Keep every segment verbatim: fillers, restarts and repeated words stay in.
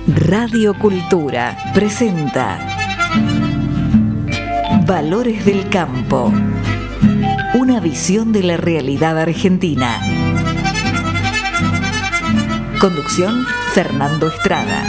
Radio Cultura presenta Valores del Campo. Una visión de la realidad argentina. Conducción, Fernando Estrada.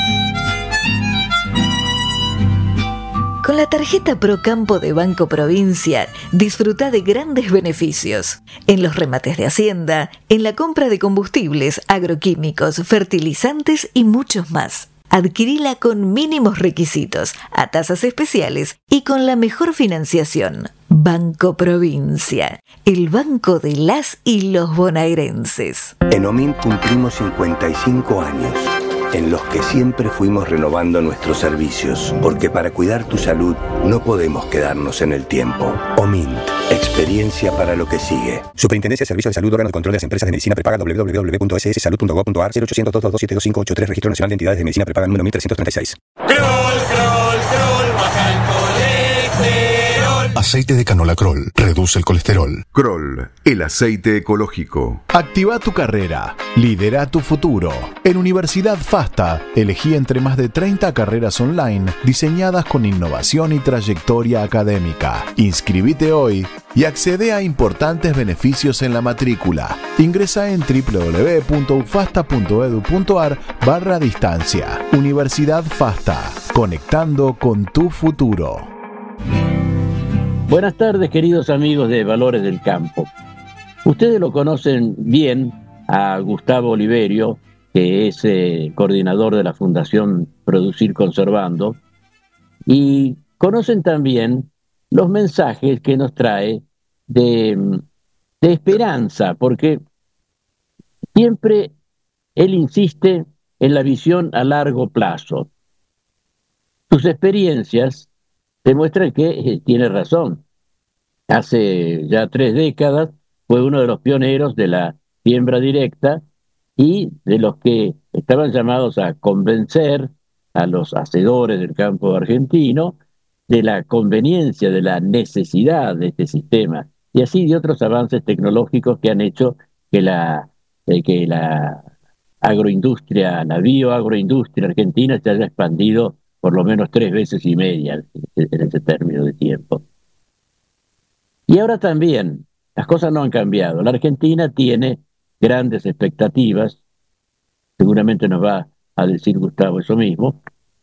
Con la tarjeta Procampo de Banco Provincia, disfruta de grandes beneficios en los remates de Hacienda, en la compra de combustibles, agroquímicos, fertilizantes y muchos más. Adquirila con mínimos requisitos, a tasas especiales y con la mejor financiación. Banco Provincia, el banco de las y los bonaerenses. En OMINT cumplimos cincuenta y cinco años, en los que siempre fuimos renovando nuestros servicios, porque para cuidar tu salud no podemos quedarnos en el tiempo. OMINT, experiencia para lo que sigue. Superintendencia de Servicios de Salud, órgano de control de las empresas de medicina prepaga, doble u doble u doble u punto ese ese salud punto gob punto ar, cero ochocientos, dos dos dos, siete dos cinco ocho tres, Registro Nacional de Entidades de Medicina Prepaga número mil trescientos treinta y seis. Crol, crol, crol, baja el colesterol. Aceite de canola Crol reduce el colesterol. Crol, el aceite ecológico. Activa tu carrera, lidera tu futuro. En Universidad FASTA, elegí entre más de treinta carreras online diseñadas con innovación y trayectoria académica. Inscribite hoy y accede a importantes beneficios en la matrícula. Ingresa en doble u doble u doble u punto ufasta punto edu punto ar barra distancia. Universidad FASTA, conectando con tu futuro. Buenas tardes, queridos amigos de Valores del Campo. Ustedes lo conocen bien a Gustavo Oliverio, que es eh, coordinador de la Fundación Producir Conservando, y conocen también los mensajes que nos trae de, de esperanza, porque siempre él insiste en la visión a largo plazo. Sus experiencias demuestran que eh, tiene razón. Hace ya tres décadas fue uno de los pioneros de la siembra directa y de los que estaban llamados a convencer a los hacedores del campo argentino de la conveniencia, de la necesidad de este sistema, y así de otros avances tecnológicos que han hecho que la, eh, que la agroindustria, la bioagroindustria argentina se haya expandido por lo menos tres veces y media en ese término de tiempo. Y ahora también, las cosas no han cambiado. La Argentina tiene grandes expectativas, seguramente nos va a decir Gustavo eso mismo,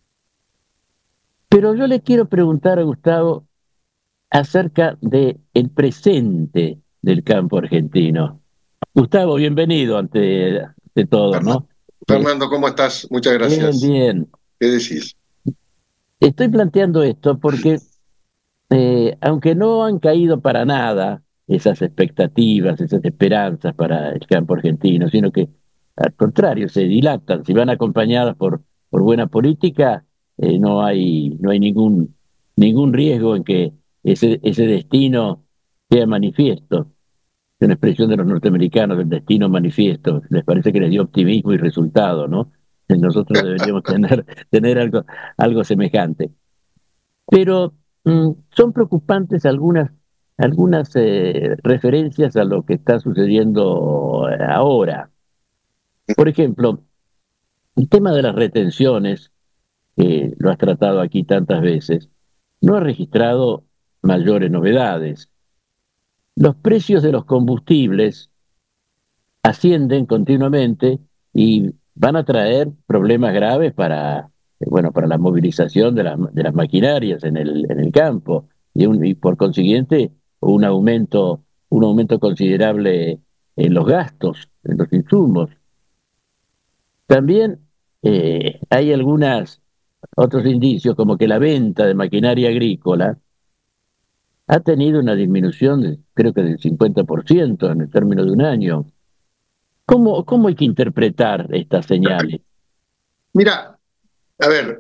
pero yo le quiero preguntar a Gustavo acerca del presente del campo argentino. Gustavo, bienvenido ante, ante todo, Fernando, ¿no? Fernando, ¿cómo estás? Muchas gracias. Bien, bien. ¿Qué decís? Estoy planteando esto porque, eh, aunque no han caído para nada esas expectativas, esas esperanzas para el campo argentino, sino que, al contrario, se dilatan. Si van acompañadas por, por buena política, eh, no hay, no hay ningún, ningún riesgo en que ese, ese destino sea manifiesto. Es una expresión de los norteamericanos, del destino manifiesto. Les parece que les dio optimismo y resultado, ¿no? Nosotros deberíamos tener, tener algo, algo semejante. Pero mmm, son preocupantes algunas, algunas eh, referencias a lo que está sucediendo ahora. Por ejemplo, el tema de las retenciones, que lo has tratado aquí tantas veces, no ha registrado mayores novedades. Los precios de los combustibles ascienden continuamente y van a traer problemas graves para, bueno, para la movilización de las, de las maquinarias en el, en el campo y, un, y por consiguiente un aumento, un aumento considerable en los gastos, en los insumos. También eh, hay algunos otros indicios, como que la venta de maquinaria agrícola ha tenido una disminución, de, creo que del cincuenta por ciento en el término de un año. ¿Cómo, cómo hay que interpretar estas señales? Mira, a ver,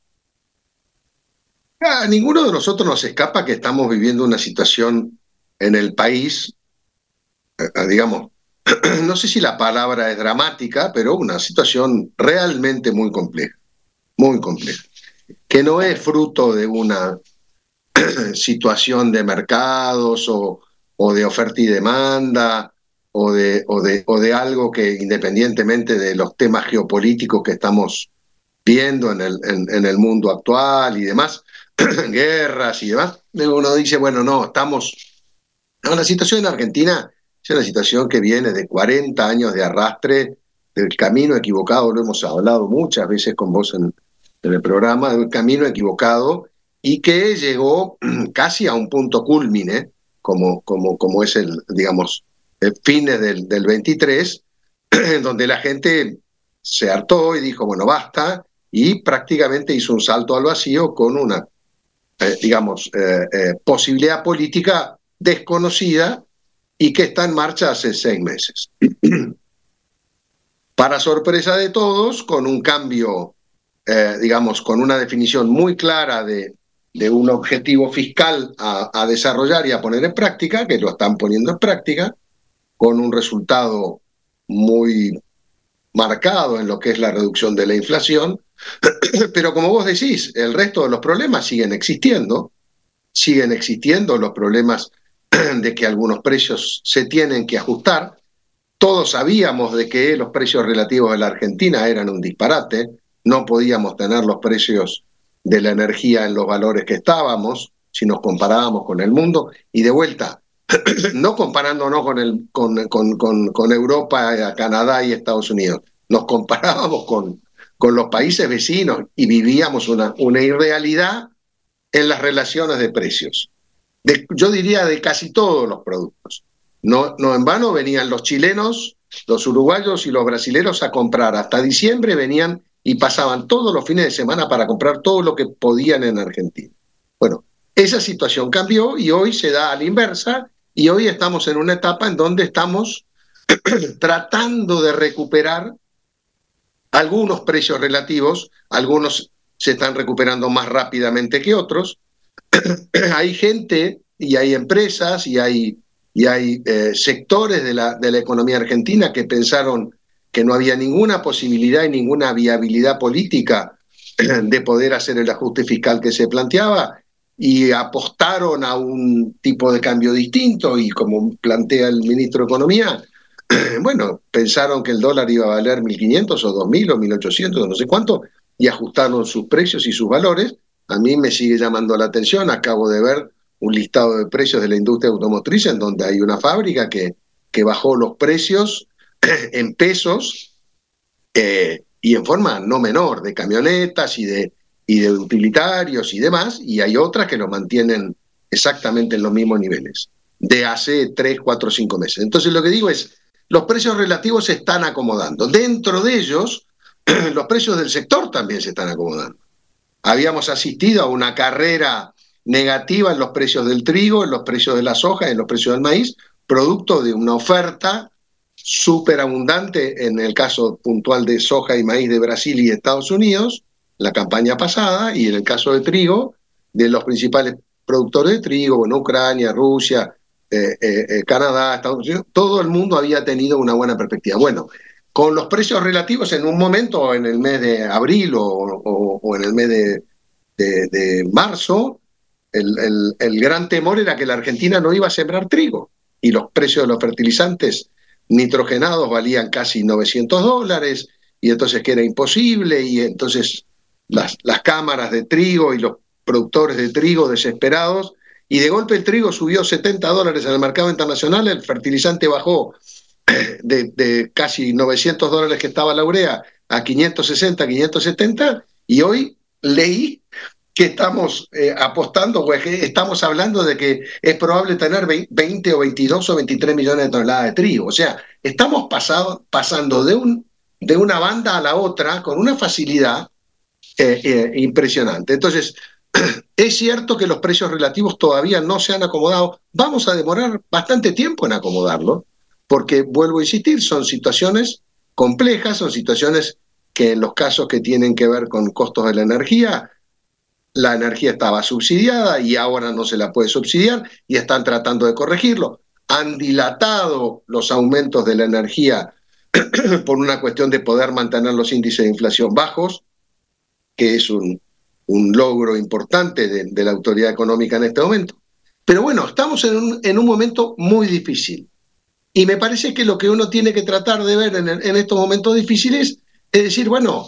a ninguno de nosotros nos escapa que estamos viviendo una situación en el país, eh, digamos, no sé si la palabra es dramática, pero una situación realmente muy compleja, muy compleja, que no es fruto de una situación de mercados o, o de oferta y demanda, O de, o, de, o de algo que, independientemente de los temas geopolíticos que estamos viendo en el, en, en el mundo actual y demás, guerras y demás, uno dice, bueno, no, estamos... No, la situación en Argentina es una situación que viene de cuarenta años de arrastre, del camino equivocado, lo hemos hablado muchas veces con vos en, en el programa, del camino equivocado, y que llegó casi a un punto cúlmine, como, como, como es el, digamos, el fines del, del veintitrés, donde la gente se hartó y dijo, bueno, basta, y prácticamente hizo un salto al vacío con una, eh, digamos, eh, eh, posibilidad política desconocida y que está en marcha hace seis meses. Para sorpresa de todos, con un cambio, eh, digamos, con una definición muy clara de, de un objetivo fiscal a, a desarrollar y a poner en práctica, que lo están poniendo en práctica, con un resultado muy marcado en lo que es la reducción de la inflación, pero como vos decís, el resto de los problemas siguen existiendo, siguen existiendo los problemas de que algunos precios se tienen que ajustar. Todos sabíamos de que los precios relativos de la Argentina eran un disparate, no podíamos tener los precios de la energía en los valores que estábamos, si nos comparábamos con el mundo, y de vuelta, no comparándonos con, el, con, con, con, con Europa, Canadá y Estados Unidos, nos comparábamos con, con los países vecinos y vivíamos una, una irrealidad en las relaciones de precios. De, yo diría de casi todos los productos. No, no en vano venían los chilenos, los uruguayos y los brasileros a comprar. Hasta diciembre venían y pasaban todos los fines de semana para comprar todo lo que podían en Argentina. Bueno, esa situación cambió y hoy se da a la inversa y hoy estamos en una etapa en donde estamos tratando de recuperar algunos precios relativos, algunos se están recuperando más rápidamente que otros. Hay gente y hay empresas y hay, y hay eh, sectores de la, de la economía argentina que pensaron que no había ninguna posibilidad y ninguna viabilidad política de poder hacer el ajuste fiscal que se planteaba y apostaron a un tipo de cambio distinto y como plantea el ministro de Economía, bueno, pensaron que el dólar iba a valer mil quinientos o dos mil o mil ochocientos, no sé cuánto, y ajustaron sus precios y sus valores. A mí me sigue llamando la atención, acabo de ver un listado de precios de la industria automotriz en donde hay una fábrica que, que bajó los precios en pesos eh, y en forma no menor, de camionetas y de, y de utilitarios y demás, y hay otras que lo mantienen exactamente en los mismos niveles, de hace tres, cuatro, cinco meses. Entonces lo que digo es, los precios relativos se están acomodando. Dentro de ellos, los precios del sector también se están acomodando. Habíamos asistido a una carrera negativa en los precios del trigo, en los precios de la soja, en los precios del maíz, producto de una oferta súper abundante en el caso puntual de soja y maíz de Brasil y Estados Unidos, la campaña pasada, y en el caso de trigo, de los principales productores de trigo, bueno, Ucrania, Rusia, eh, eh, eh, Canadá, Estados Unidos, todo el mundo había tenido una buena perspectiva. Bueno, con los precios relativos en un momento, en el mes de abril o, o, o en el mes de, de, de marzo, el, el, el gran temor era que la Argentina no iba a sembrar trigo y los precios de los fertilizantes nitrogenados valían casi novecientos dólares y entonces que era imposible y entonces las, las cámaras de trigo y los productores de trigo desesperados y de golpe el trigo subió setenta dólares en el mercado internacional, el fertilizante bajó De, de casi novecientos dólares que estaba la urea a quinientos sesenta, quinientos setenta, y hoy leí que estamos eh, apostando, pues que estamos hablando de que es probable tener veinte o veintidós o veintitrés millones de toneladas de trigo. O sea, estamos pasado, pasando de, un, de una banda a la otra con una facilidad eh, eh, impresionante. Entonces, es cierto que los precios relativos todavía no se han acomodado. Vamos a demorar bastante tiempo en acomodarlo, porque, vuelvo a insistir, son situaciones complejas, son situaciones que en los casos que tienen que ver con costos de la energía, la energía estaba subsidiada y ahora no se la puede subsidiar y están tratando de corregirlo. Han dilatado los aumentos de la energía por una cuestión de poder mantener los índices de inflación bajos, que es un, un logro importante de, de la autoridad económica en este momento. Pero bueno, estamos en un, en un momento muy difícil. Y me parece que lo que uno tiene que tratar de ver en, en estos momentos difíciles es decir, bueno,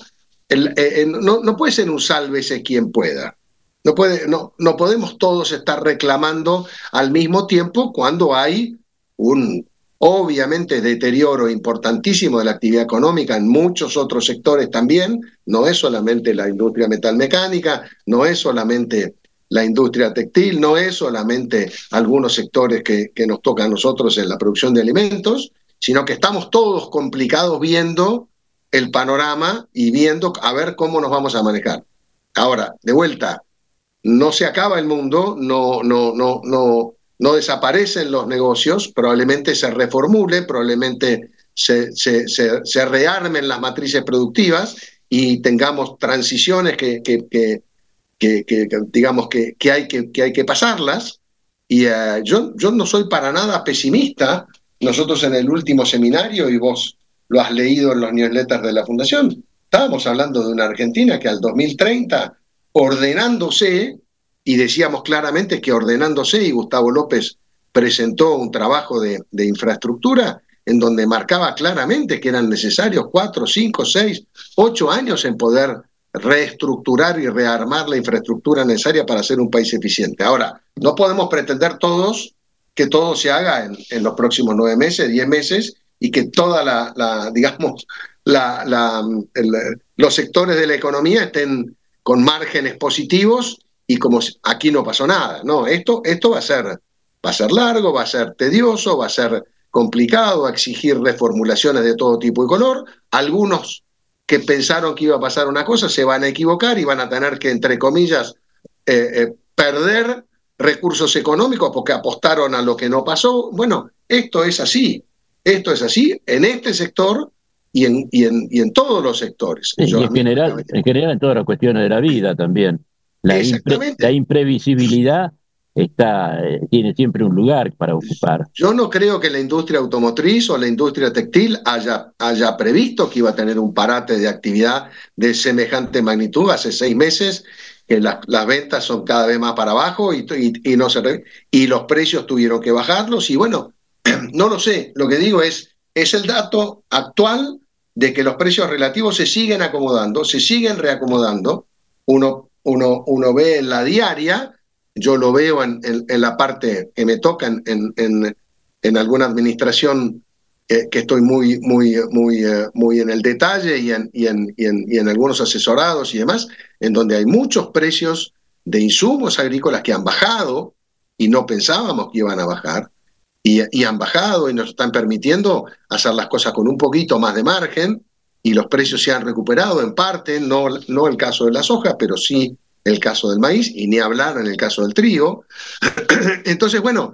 el, eh, no, no puede ser un sálvese quien pueda. No, puede, no, no podemos todos estar reclamando al mismo tiempo cuando hay un, obviamente, deterioro importantísimo de la actividad económica en muchos otros sectores también. No es solamente la industria metalmecánica, no es solamente la industria textil, no es solamente algunos sectores que, que nos tocan a nosotros en la producción de alimentos, sino que estamos todos complicados viendo el panorama y viendo a ver cómo nos vamos a manejar. Ahora, de vuelta, no se acaba el mundo, no, no, no, no, no desaparecen los negocios, probablemente se reformule, probablemente se, se, se, se rearmen las matrices productivas y tengamos transiciones que, que, que, que, que, que digamos que, que, hay que, que hay que pasarlas. Y uh, yo, yo no soy para nada pesimista. Nosotros en el último seminario, y vos lo has leído en los newsletters de la Fundación, estábamos hablando de una Argentina que al dos mil treinta, ordenándose, y decíamos claramente que ordenándose, y Gustavo López presentó un trabajo de, de infraestructura en donde marcaba claramente que eran necesarios cuatro, cinco, seis, ocho años en poder reestructurar y rearmar la infraestructura necesaria para ser un país eficiente. Ahora, no podemos pretender todos que todo se haga en, en los próximos nueve meses, diez meses, y que toda la, la digamos, la, la, el, los sectores de la economía estén con márgenes positivos y como aquí no pasó nada. No, esto, esto va a ser, va a ser largo, va a ser tedioso, va a ser complicado, va a exigir reformulaciones de todo tipo y color. Algunos que pensaron que iba a pasar una cosa se van a equivocar y van a tener que, entre comillas, eh, eh, perder recursos económicos porque apostaron a lo que no pasó. Bueno, esto es así. Esto es así en este sector y en, y en, y en todos los sectores. Sí, y en general, en general en todas las cuestiones de la vida también. La, impre, la imprevisibilidad está, eh, tiene siempre un lugar para ocupar. Yo no creo que la industria automotriz o la industria textil haya, haya previsto que iba a tener un parate de actividad de semejante magnitud hace seis meses, que la, las ventas son cada vez más para abajo y, y, y, no se, y los precios tuvieron que bajarlos y bueno, no lo sé, lo que digo es, es el dato actual de que los precios relativos se siguen acomodando, se siguen reacomodando, uno, uno, uno ve en la diaria, yo lo veo en, en, en la parte que me toca en, en, en alguna administración eh, que estoy muy, muy, muy, eh, muy en el detalle y en, y, en, y, en, y en algunos asesorados y demás, en donde hay muchos precios de insumos agrícolas que han bajado y no pensábamos que iban a bajar, y, y han bajado y nos están permitiendo hacer las cosas con un poquito más de margen, y los precios se han recuperado en parte, no, no el caso de la soja, pero sí el caso del maíz, y ni hablar en el caso del trigo. Entonces, bueno,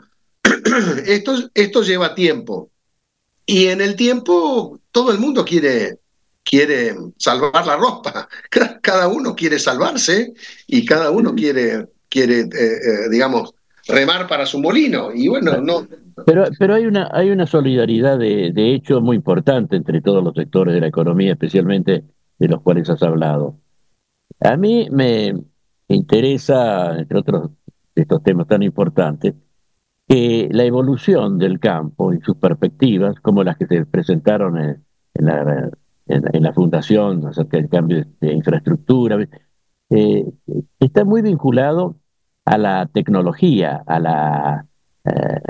esto, esto lleva tiempo. Y en el tiempo todo el mundo quiere, quiere salvar la ropa. Cada uno quiere salvarse y cada uno quiere, quiere eh, eh, digamos, remar para su molino. Y bueno, no... Pero, pero hay una, hay una solidaridad de, de hecho muy importante entre todos los sectores de la economía, especialmente de los cuales has hablado. A mí me interesa, entre otros de estos temas tan importantes, que la evolución del campo y sus perspectivas, como las que se presentaron en, en, la, en, en la Fundación acerca del cambio de, de infraestructura, eh, está muy vinculado a la tecnología, a la eh,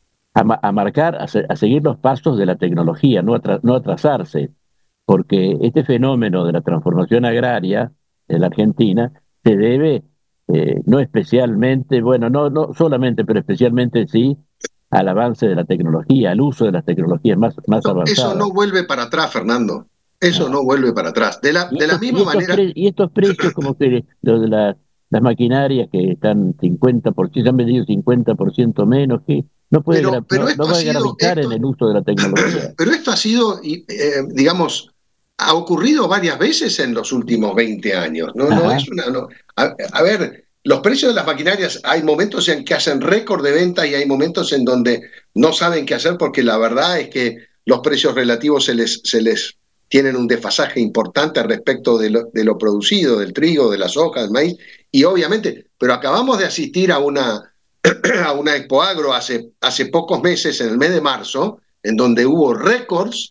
a, a marcar, a, se, a seguir los pasos de la tecnología, no, atra, no atrasarse, porque este fenómeno de la transformación agraria de la Argentina se debe Eh, no especialmente, bueno, no, no solamente, pero especialmente sí, al avance de la tecnología, al uso de las tecnologías más, más no, avanzadas. Eso no vuelve para atrás, Fernando. Eso no, no vuelve para atrás. De la, de la misma y manera... Pre, y estos precios, como que lo de la, las maquinarias que están cincuenta por ciento, se han vendido cincuenta por ciento menos, que no puede pero, gra, pero no, no va a gravitar en el uso de la tecnología. Pero esto ha sido, eh, digamos, ha ocurrido varias veces en los últimos veinte años. No, no es una, no. A, a ver, los precios de las maquinarias, hay momentos en que hacen récord de venta y hay momentos en donde no saben qué hacer porque la verdad es que los precios relativos se les, se les tienen un desfasaje importante respecto de lo, de lo producido, del trigo, de la soja, del maíz, y obviamente, pero acabamos de asistir a una, a una Expo Agro hace, hace pocos meses, en el mes de marzo, en donde hubo récords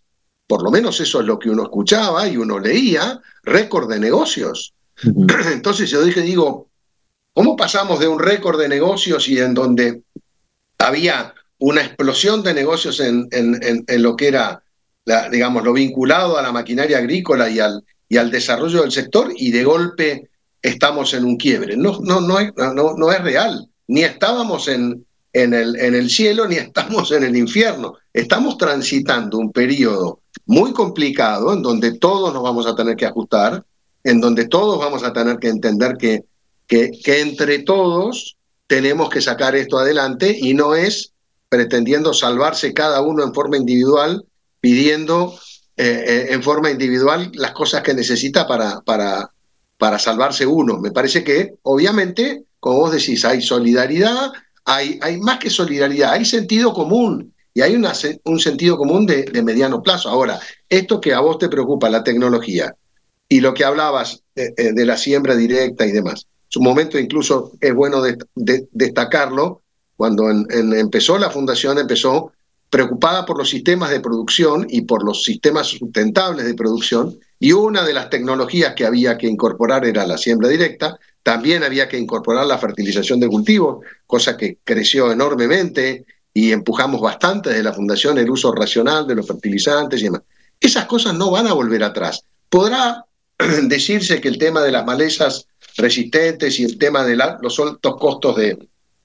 por lo menos eso es lo que uno escuchaba y uno leía, récord de negocios. Uh-huh. Entonces yo dije, digo, ¿cómo pasamos de un récord de negocios y en donde había una explosión de negocios en, en, en, en lo que era, la, digamos, lo vinculado a la maquinaria agrícola y al, y al desarrollo del sector, y de golpe estamos en un quiebre? No, no, no, es, no, no es real. Ni estábamos en, en, el, en el cielo, ni estamos en el infierno. Estamos transitando un periodo muy complicado en donde todos nos vamos a tener que ajustar, en donde todos vamos a tener que entender que, que, que entre todos tenemos que sacar esto adelante, y no es pretendiendo salvarse cada uno en forma individual, pidiendo eh, eh, en forma individual las cosas que necesita para, para, para salvarse uno. Me parece que, obviamente, como vos decís, hay solidaridad, hay, hay más que solidaridad, hay sentido común, y hay una, un sentido común de, de mediano plazo. Ahora, esto que a vos te preocupa, la tecnología, y lo que hablabas de, de la siembra directa y demás, en su momento incluso es bueno de, de, destacarlo, cuando en, en empezó la fundación, empezó preocupada por los sistemas de producción y por los sistemas sustentables de producción, y una de las tecnologías que había que incorporar era la siembra directa. También había que incorporar la fertilización de cultivos, cosa que creció enormemente, y empujamos bastante desde la fundación el uso racional de los fertilizantes y demás. Esas cosas no van a volver atrás. Podrá decirse que el tema de las malezas resistentes y el tema de la, los altos costos de,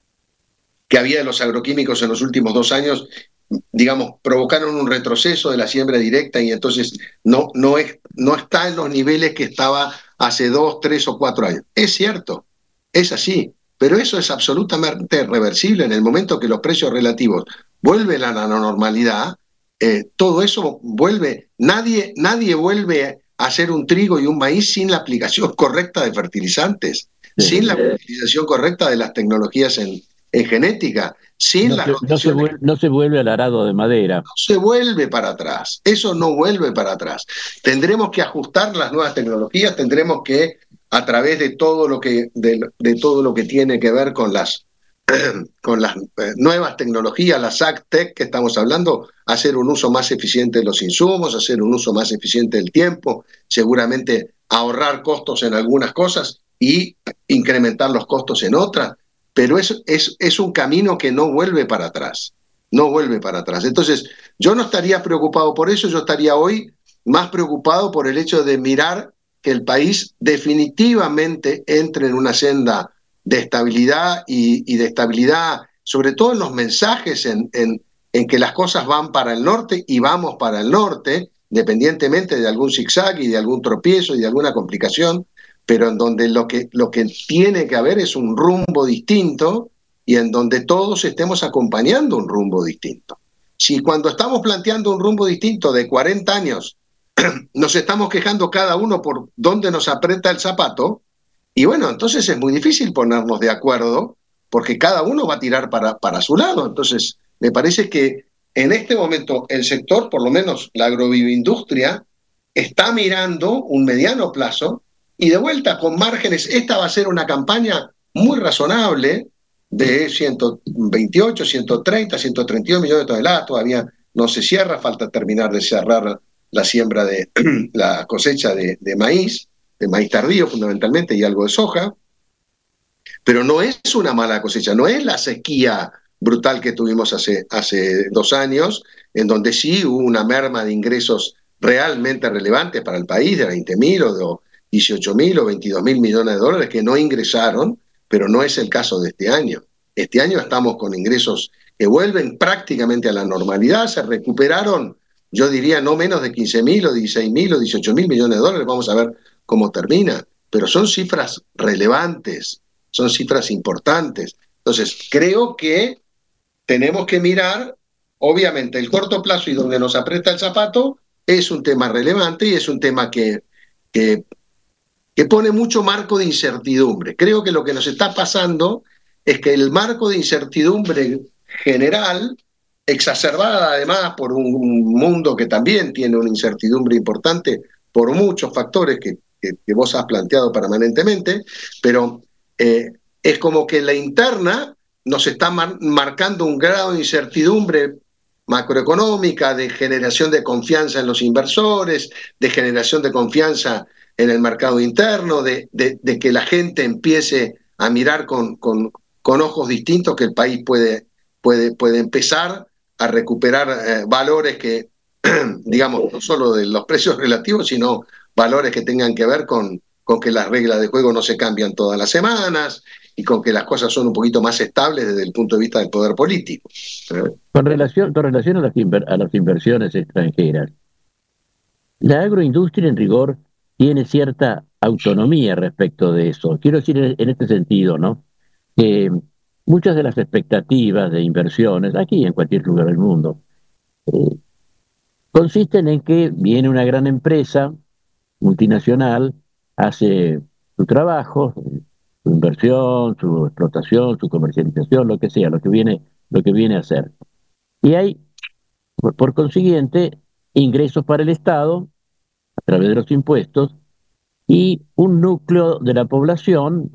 que había de los agroquímicos en los últimos dos años, digamos, provocaron un retroceso de la siembra directa, y entonces no, no, es, no está en los niveles que estaba hace dos, tres o cuatro años. Es cierto, es así, pero eso es absolutamente reversible. En el momento que los precios relativos vuelven a la normalidad, eh, todo eso vuelve, nadie, nadie vuelve a hacer un trigo y un maíz sin la aplicación correcta de fertilizantes, sin la utilización correcta de las tecnologías en, en genética, sin no las se, no, se vuelve, no se vuelve al arado de madera. No se vuelve para atrás, eso no vuelve para atrás. Tendremos que ajustar las nuevas tecnologías, tendremos que, a través de todo lo que, de, de todo lo que tiene que ver con las, con las eh, nuevas tecnologías, las AgTech que estamos hablando, hacer un uso más eficiente de los insumos, hacer un uso más eficiente del tiempo, seguramente ahorrar costos en algunas cosas y incrementar los costos en otras, pero es, es, es un camino que no vuelve para atrás, no vuelve para atrás. Entonces, yo no estaría preocupado por eso, yo estaría hoy más preocupado por el hecho de mirar que el país definitivamente entre en una senda de estabilidad y, y de estabilidad, sobre todo en los mensajes, en, en, en que las cosas van para el norte y vamos para el norte, independientemente de algún zigzag y de algún tropiezo y de alguna complicación, pero en donde lo que, lo que tiene que haber es un rumbo distinto, y en donde todos estemos acompañando un rumbo distinto. Si cuando estamos planteando un rumbo distinto de cuarenta años, nos estamos quejando cada uno por dónde nos aprieta el zapato, y bueno, entonces es muy difícil ponernos de acuerdo, porque cada uno va a tirar para, para su lado. Entonces, me parece que en este momento el sector, por lo menos la agroindustria, está mirando un mediano plazo, y de vuelta con márgenes. Esta va a ser una campaña muy razonable de ciento veintiocho, ciento treinta, ciento treinta y dos millones de toneladas. Todavía no se cierra, falta terminar de cerrar la siembra de la cosecha de, de maíz, de maíz tardío fundamentalmente, y algo de soja, pero no es una mala cosecha, no es la sequía brutal que tuvimos hace, hace dos años, en donde sí hubo una merma de ingresos realmente relevante para el país, de veinte mil o de dieciocho mil o veintidós mil millones de dólares que no ingresaron, pero no es el caso de este año. Este año estamos con ingresos que vuelven prácticamente a la normalidad, se recuperaron, yo diría, no menos de quince mil o dieciséis mil o dieciocho mil millones de dólares, vamos a ver cómo termina, pero son cifras relevantes, son cifras importantes. Entonces, creo que tenemos que mirar, obviamente, el corto plazo y donde nos aprieta el zapato es un tema relevante y es un tema que, que, que pone mucho marco de incertidumbre. Creo que lo que nos está pasando es que el marco de incertidumbre general, exacerbada además por un mundo que también tiene una incertidumbre importante por muchos factores que, que, que vos has planteado permanentemente, pero eh, es como que la interna nos está mar- marcando un grado de incertidumbre macroeconómica, de generación de confianza en los inversores, de generación de confianza en el mercado interno, de, de, de que la gente empiece a mirar con, con, con ojos distintos, que el país puede, puede, puede empezar a recuperar eh, valores que, digamos, no solo de los precios relativos, sino valores que tengan que ver con, con que las reglas de juego no se cambian todas las semanas y con que las cosas son un poquito más estables desde el punto de vista del poder político. Con relación, con relación a, las inver, a las inversiones extranjeras, la agroindustria en rigor tiene cierta autonomía respecto de eso. Quiero decir en, en este sentido, ¿no? Que muchas de las expectativas de inversiones, aquí y en cualquier lugar del mundo, eh, consisten en que viene una gran empresa multinacional, hace su trabajo, su inversión, su explotación, su comercialización, lo que sea, lo que viene, lo que viene a hacer. Y hay, por, por consiguiente, ingresos para el Estado a través de los impuestos, y un núcleo de la población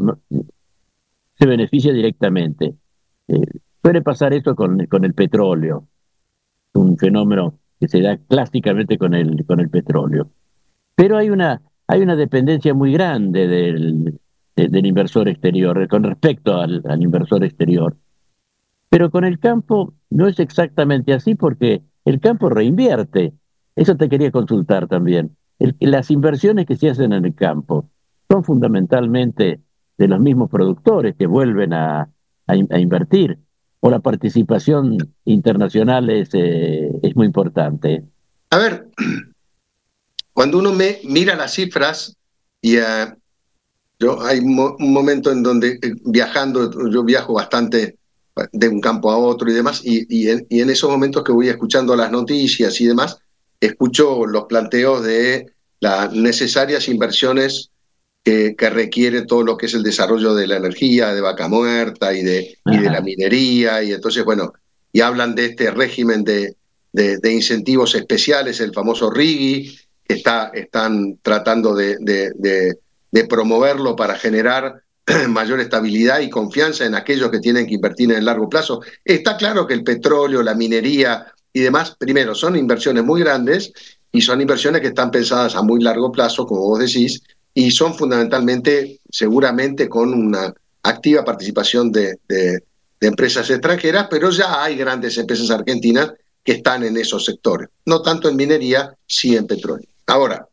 se beneficia directamente. Eh, suele pasar eso con, con el petróleo, un fenómeno que se da clásicamente con el, con el petróleo. Pero hay una, hay una dependencia muy grande del, de, del inversor exterior, con respecto al, al inversor exterior. Pero con el campo no es exactamente así, porque el campo reinvierte. Eso te quería consultar también. El, las inversiones que se hacen en el campo son fundamentalmente de los mismos productores que vuelven a, a, a invertir, o la participación internacional es, eh, es muy importante. A ver, cuando uno me mira las cifras, y uh, yo hay mo un momento en donde eh, viajando, yo viajo bastante de un campo a otro y demás, y, y, en, y en esos momentos que voy escuchando las noticias y demás, escucho los planteos de las necesarias inversiones que, que requiere todo lo que es el desarrollo de la energía, de Vaca Muerta y de, y de la minería, y entonces, bueno, y hablan de este régimen de, de, de incentivos especiales, el famoso RIGI, que está, están tratando de, de, de, de promoverlo para generar mayor estabilidad y confianza en aquellos que tienen que invertir en el largo plazo. Está claro que el petróleo, la minería y demás, primero, son inversiones muy grandes y son inversiones que están pensadas a muy largo plazo, como vos decís, y son fundamentalmente, seguramente, con una activa participación de, de, de empresas extranjeras, pero ya hay grandes empresas argentinas que están en esos sectores. No tanto en minería, sí en petróleo. Ahora,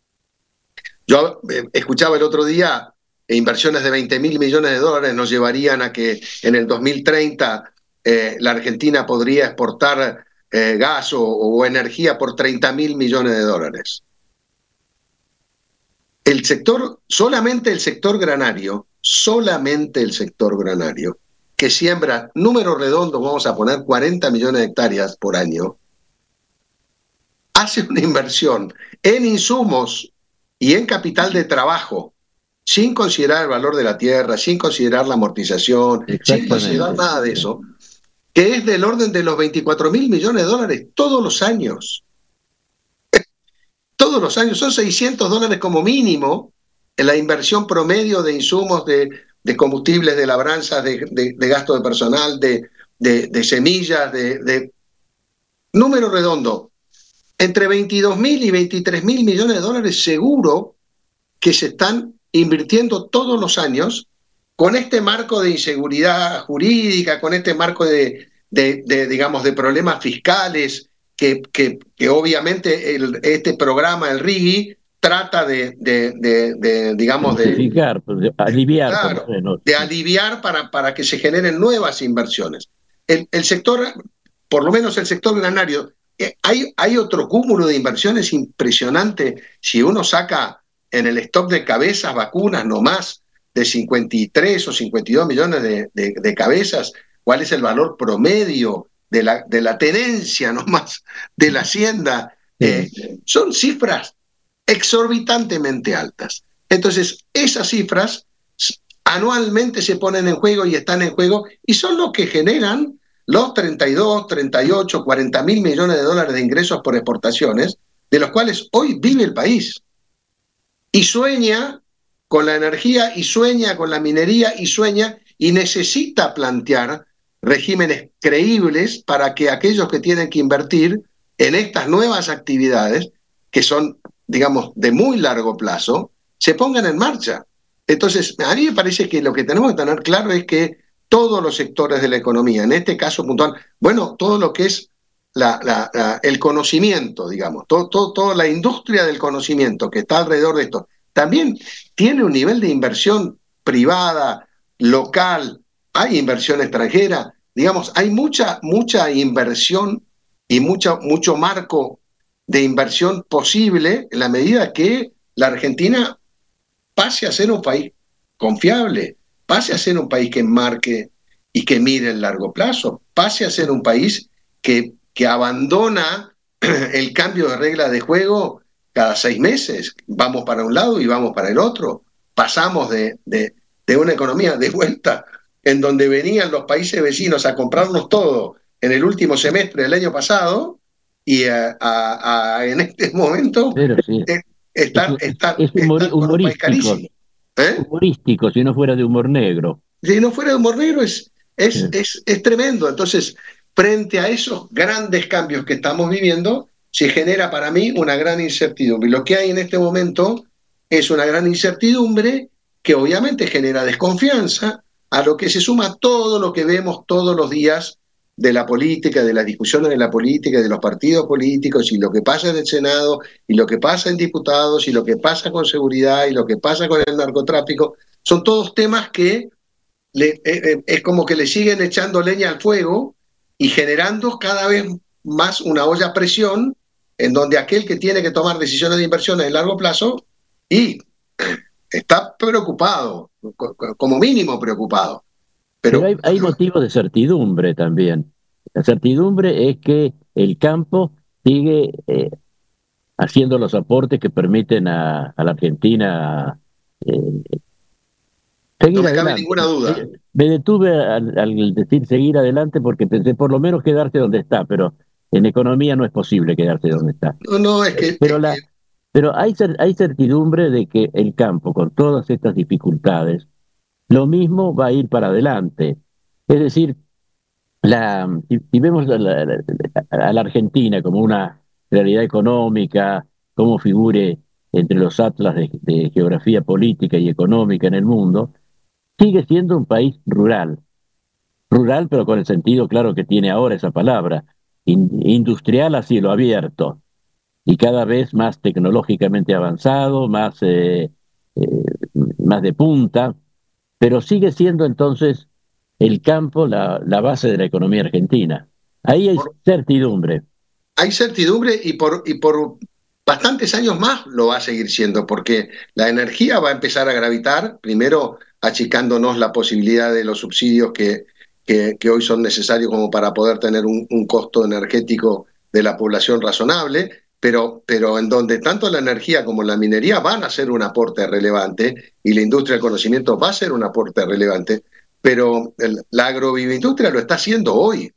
yo eh, escuchaba el otro día, eh, inversiones de veinte mil millones de dólares nos llevarían a que en el dos mil treinta eh, la Argentina podría exportar eh, gas o, o energía por treinta mil millones de dólares. El sector, solamente el sector granario, solamente el sector granario, que siembra, números redondos, vamos a poner cuarenta millones de hectáreas por año, hace una inversión en insumos y en capital de trabajo, sin considerar el valor de la tierra, sin considerar la amortización, sin considerar nada de eso, que es del orden de los veinticuatro mil millones de dólares todos los años. Todos los años, son seiscientos dólares como mínimo en la inversión promedio de insumos, de, de combustibles, de labranzas, de, de, de gasto de personal, de, de, de semillas, de, de número redondo. Entre veintidós mil y veintitrés mil millones de dólares seguro que se están invirtiendo todos los años con este marco de inseguridad jurídica, con este marco de, de, de digamos, de problemas fiscales, que, que, que obviamente el, este programa, el RIGI, trata de, de, de, de digamos, de, de aliviar, claro, de aliviar para, para que se generen nuevas inversiones. El, el sector, por lo menos el sector granario, eh, hay, hay otro cúmulo de inversiones impresionante. Si uno saca en el stock de cabezas, vacunas, no más de cincuenta y tres o cincuenta y dos millones de, de, de cabezas, ¿cuál es el valor promedio de la, de la tenencia nomás de la hacienda? Eh, son cifras exorbitantemente altas. Entonces, esas cifras anualmente se ponen en juego y están en juego, y son los que generan los treinta y dos, treinta y ocho, cuarenta mil millones de dólares de ingresos por exportaciones, de los cuales hoy vive el país. Y sueña con la energía, y sueña con la minería, y sueña y necesita plantear regímenes creíbles para que aquellos que tienen que invertir en estas nuevas actividades, que son, digamos, de muy largo plazo, se pongan en marcha. Entonces, a mí me parece que lo que tenemos que tener claro es que todos los sectores de la economía, en este caso puntual, bueno, todo lo que es la, la, la, el conocimiento, digamos, todo, todo, toda la industria del conocimiento que está alrededor de esto, también tiene un nivel de inversión privada, local, hay inversión extranjera, digamos, hay mucha, mucha inversión y mucha, mucho marco de inversión posible en la medida que la Argentina pase a ser un país confiable, pase a ser un país que enmarque y que mire el largo plazo, pase a ser un país que, que abandona el cambio de regla de juego cada seis meses, vamos para un lado y vamos para el otro, pasamos de, de, de una economía de vuelta en donde venían los países vecinos a comprarnos todo en el último semestre del año pasado y a, a, a, en este momento Pero sí. eh, estar, es, estar, es humor, estar con un país carísimo. ¿Eh? Humorístico, si no fuera de humor negro. Si no fuera de humor negro es, es, sí. es, es tremendo. Entonces, frente a esos grandes cambios que estamos viviendo, se genera para mí una gran incertidumbre. Y lo que hay en este momento es una gran incertidumbre que obviamente genera desconfianza, a lo que se suma todo lo que vemos todos los días de la política, de las discusiones de la política, de los partidos políticos, y lo que pasa en el Senado, y lo que pasa en diputados, y lo que pasa con seguridad, y lo que pasa con el narcotráfico. Son todos temas que le, eh, es como que le siguen echando leña al fuego y generando cada vez más una olla a presión en donde aquel que tiene que tomar decisiones de inversiones de largo plazo y está preocupado, como mínimo preocupado. Pero, Pero hay, hay motivos de certidumbre también. La certidumbre es que el campo sigue eh, haciendo los aportes que permiten a, a la Argentina eh, seguir no me adelante. cabe ninguna duda. Me detuve al, al decir seguir adelante porque pensé por lo menos quedarse donde está, pero en economía no es posible quedarse donde está. No, no, es que... Pero, es la, que... pero hay, hay certidumbre de que el campo, con todas estas dificultades, lo mismo va a ir para adelante. Es decir, la, si, si vemos a la, a la Argentina como una realidad económica, cómo figure entre los atlas de, de geografía política y económica en el mundo, sigue siendo un país rural. Rural, pero con el sentido claro que tiene ahora esa palabra, in, industrial a cielo abierto, y cada vez más tecnológicamente avanzado, más, eh, eh, más de punta, pero sigue siendo entonces el campo la, la base de la economía argentina. Ahí hay por, certidumbre. Hay certidumbre y por, y por bastantes años más lo va a seguir siendo, porque la energía va a empezar a gravitar, primero achicándonos la posibilidad de los subsidios que, que, que hoy son necesarios como para poder tener un, un costo energético de la población razonable, pero, pero en donde tanto la energía como la minería van a ser un aporte relevante y la industria del conocimiento va a ser un aporte relevante, pero el, la agroviviindustria lo está haciendo hoy,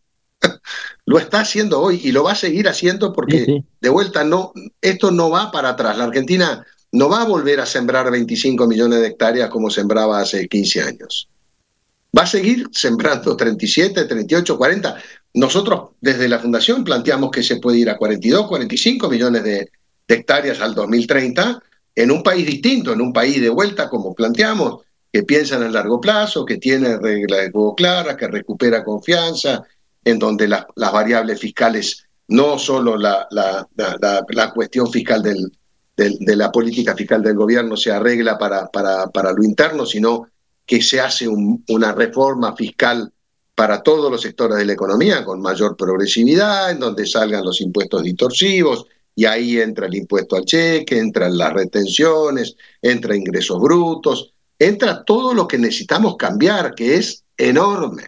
lo está haciendo hoy y lo va a seguir haciendo porque, sí, sí. de vuelta, no, esto no va para atrás. La Argentina no va a volver a sembrar veinticinco millones de hectáreas como sembraba hace quince años. Va a seguir sembrando treinta y siete, treinta y ocho, cuarenta. Nosotros desde la Fundación planteamos que se puede ir a cuarenta y dos, cuarenta y cinco millones de, de hectáreas al dos mil treinta en un país distinto, en un país de vuelta, como planteamos, que piensa en el largo plazo, que tiene reglas de juego claras, que recupera confianza, en donde la, las variables fiscales, no solo la, la, la, la, la cuestión fiscal del, del, de la política fiscal del gobierno se arregla para, para, para lo interno, sino que se hace un, una reforma fiscal para todos los sectores de la economía, con mayor progresividad, en donde salgan los impuestos distorsivos, y ahí entra el impuesto al cheque, entran las retenciones, entra ingresos brutos, entra todo lo que necesitamos cambiar, que es enorme.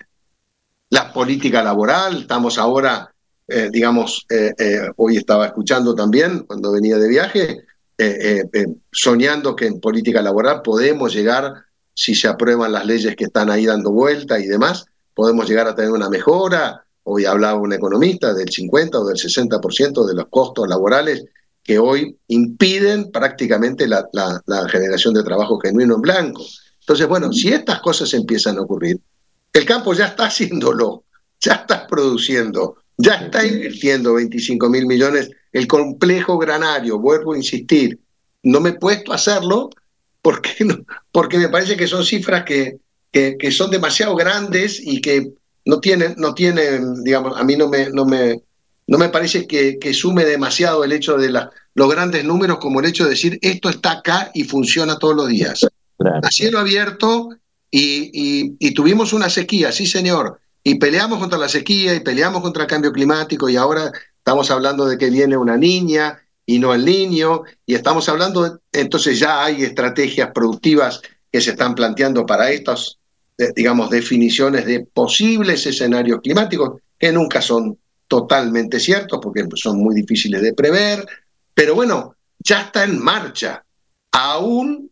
La política laboral, estamos ahora, eh, digamos, eh, eh, hoy estaba escuchando también, cuando venía de viaje, eh, eh, eh, soñando que en política laboral podemos llegar, si se aprueban las leyes que están ahí dando vuelta y demás, podemos llegar a tener una mejora. Hoy hablaba un economista del cincuenta o del sesenta por ciento de los costos laborales que hoy impiden prácticamente la, la, la generación de trabajo genuino en blanco. Entonces, bueno, si estas cosas empiezan a ocurrir, el campo ya está haciéndolo, ya estás produciendo, ya está invirtiendo veinticinco mil millones el complejo granario, vuelvo a insistir, no me he puesto a hacerlo porque, no, porque me parece que son cifras que, que, que son demasiado grandes y que no tienen, no tienen, digamos, a mí no me, no me, no me parece que, que sume demasiado el hecho de la, los grandes números como el hecho de decir esto está acá y funciona todos los días. Claro. A cielo abierto y, y, y tuvimos una sequía, sí señor, y peleamos contra la sequía y peleamos contra el cambio climático y ahora estamos hablando de que viene una niña y no el niño, y estamos hablando, de, entonces ya hay estrategias productivas que se están planteando para estas, eh, digamos, definiciones de posibles escenarios climáticos, que nunca son totalmente ciertos, porque son muy difíciles de prever, pero bueno, ya está en marcha, aún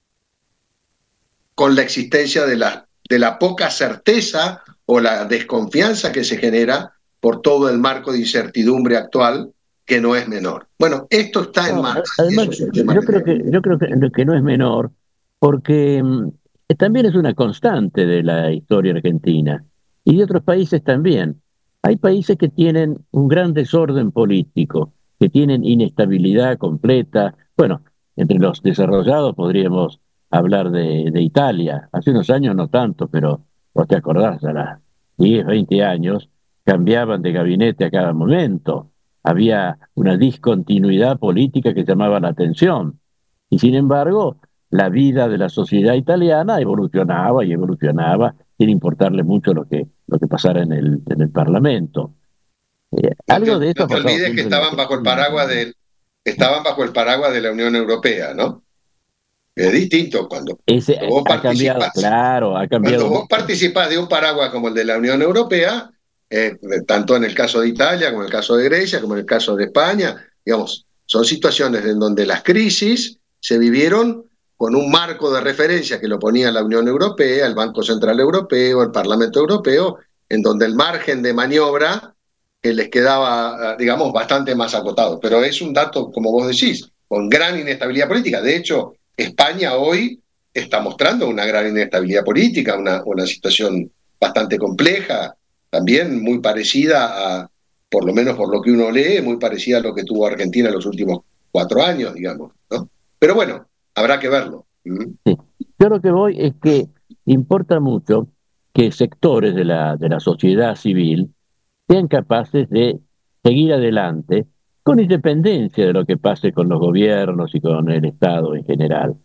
con la existencia de la, de la poca certeza o la desconfianza que se genera por todo el marco de incertidumbre actual, que no es menor. Bueno, esto está en No, marcha. además, Es yo, yo creo que yo creo que, que no es menor, porque mm, también es una constante de la historia argentina y de otros países también. Hay países que tienen un gran desorden político, que tienen inestabilidad completa. Bueno, entre los desarrollados podríamos hablar de, de Italia. Hace unos años no tanto, pero vos te acordás, a las diez, veinte años, cambiaban de gabinete a cada momento. Había una discontinuidad política que llamaba la atención. Y sin embargo, la vida de la sociedad italiana evolucionaba y evolucionaba sin importarle mucho lo que, lo que pasara en el, en el Parlamento. Eh, no algo te, de esto no te olvides que estaban bajo el paraguas de, estaban bajo el paraguas de la Unión Europea, ¿no? Es distinto cuando, Ese cuando vos ha cambiado, participás. claro, ha cambiado. Cuando vos participás de un paraguas como el de la Unión Europea, eh, tanto en el caso de Italia, como en el caso de Grecia, como en el caso de España, digamos, son situaciones en donde las crisis se vivieron con un marco de referencia que lo ponía la Unión Europea, el Banco Central Europeo, el Parlamento Europeo, en donde el margen de maniobra que les quedaba, digamos, bastante más acotado. Pero es un dato, como vos decís, con gran inestabilidad política. De hecho, España hoy está mostrando una gran inestabilidad política, una, una situación bastante compleja, también muy parecida a, por lo menos por lo que uno lee, muy parecida a lo que tuvo Argentina en los últimos cuatro años, digamos, ¿no? Pero bueno, habrá que verlo. ¿Mm? Sí. Yo lo que voy es que importa mucho que sectores de la, de la sociedad civil sean capaces de seguir adelante con independencia de lo que pase con los gobiernos y con el Estado en general.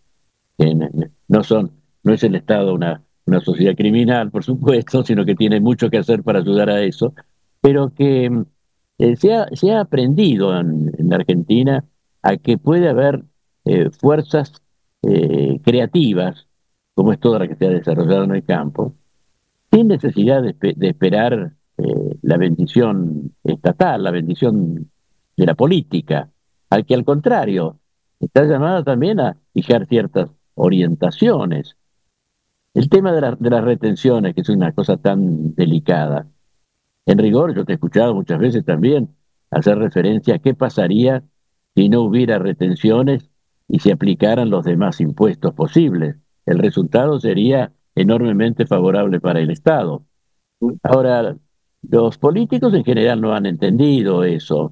No son, no es el Estado una, una sociedad criminal, por supuesto, sino que tiene mucho que hacer para ayudar a eso, pero que eh, se, ha, se ha aprendido en, en Argentina a que puede haber eh, fuerzas eh, creativas, como es toda la que se ha desarrollado en el campo, sin necesidad de, de esperar eh, la bendición estatal, la bendición de la política, al que al contrario está llamada también a fijar ciertas orientaciones. El tema de, la, de las retenciones, que es una cosa tan delicada, en rigor yo te he escuchado muchas veces también hacer referencia a qué pasaría si no hubiera retenciones y se aplicaran los demás impuestos posibles. El resultado sería enormemente favorable para el Estado. Ahora, los políticos en general no han entendido eso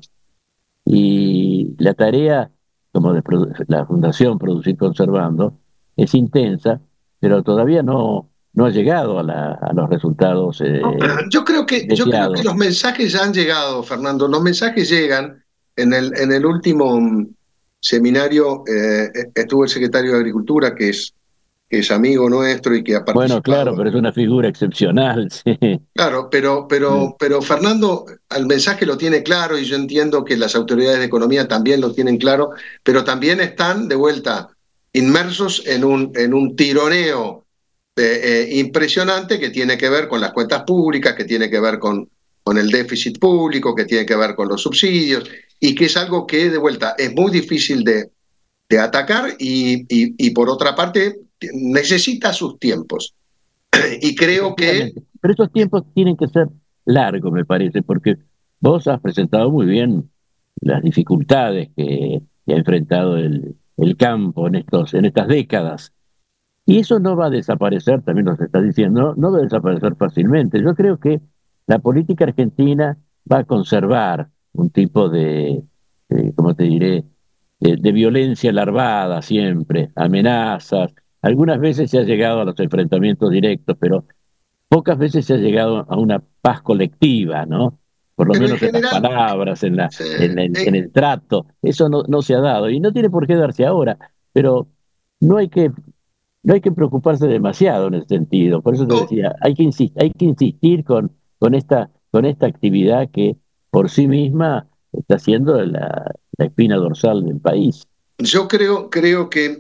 y la tarea, como de la Fundación Producir Conservando, es intensa, pero todavía no, no ha llegado a, la, a los resultados eh, yo creo que yo creo que los mensajes ya han llegado, Fernando. Los mensajes llegan. En el, en el último seminario eh, estuvo el secretario de Agricultura, que es, que es amigo nuestro y que ha participado. Bueno, claro, pero es una figura excepcional. Sí. Claro, pero, pero, sí. pero Fernando, el mensaje lo tiene claro y yo entiendo que las autoridades de economía también lo tienen claro, pero también están de vuelta inmersos en un, en un tironeo eh, eh, impresionante que tiene que ver con las cuentas públicas, que tiene que ver con, con el déficit público, que tiene que ver con los subsidios, y que es algo que, de vuelta, es muy difícil de, de atacar y, y, y, por otra parte, necesita sus tiempos. Y creo que... Pero esos tiempos tienen que ser largos, me parece, porque vos has presentado muy bien las dificultades que, que ha enfrentado el, el campo en, estos, en estas décadas. Y eso no va a desaparecer, también nos está diciendo, no, no va a desaparecer fácilmente. Yo creo que la política argentina va a conservar un tipo de, de ¿cómo te diré?, de, de violencia larvada siempre, amenazas. Algunas veces se ha llegado a los enfrentamientos directos, pero pocas veces se ha llegado a una paz colectiva, ¿no? Por lo Pero en menos en las general, palabras, en, la, sí, en, el, eh, en el trato. Eso no, no se ha dado y no tiene por qué darse ahora, pero no hay que, no hay que preocuparse demasiado en ese sentido. Por eso te no, decía, hay que insistir, hay que insistir con, con, esta, con esta actividad que por sí misma está siendo la, la espina dorsal del país. yo creo, creo que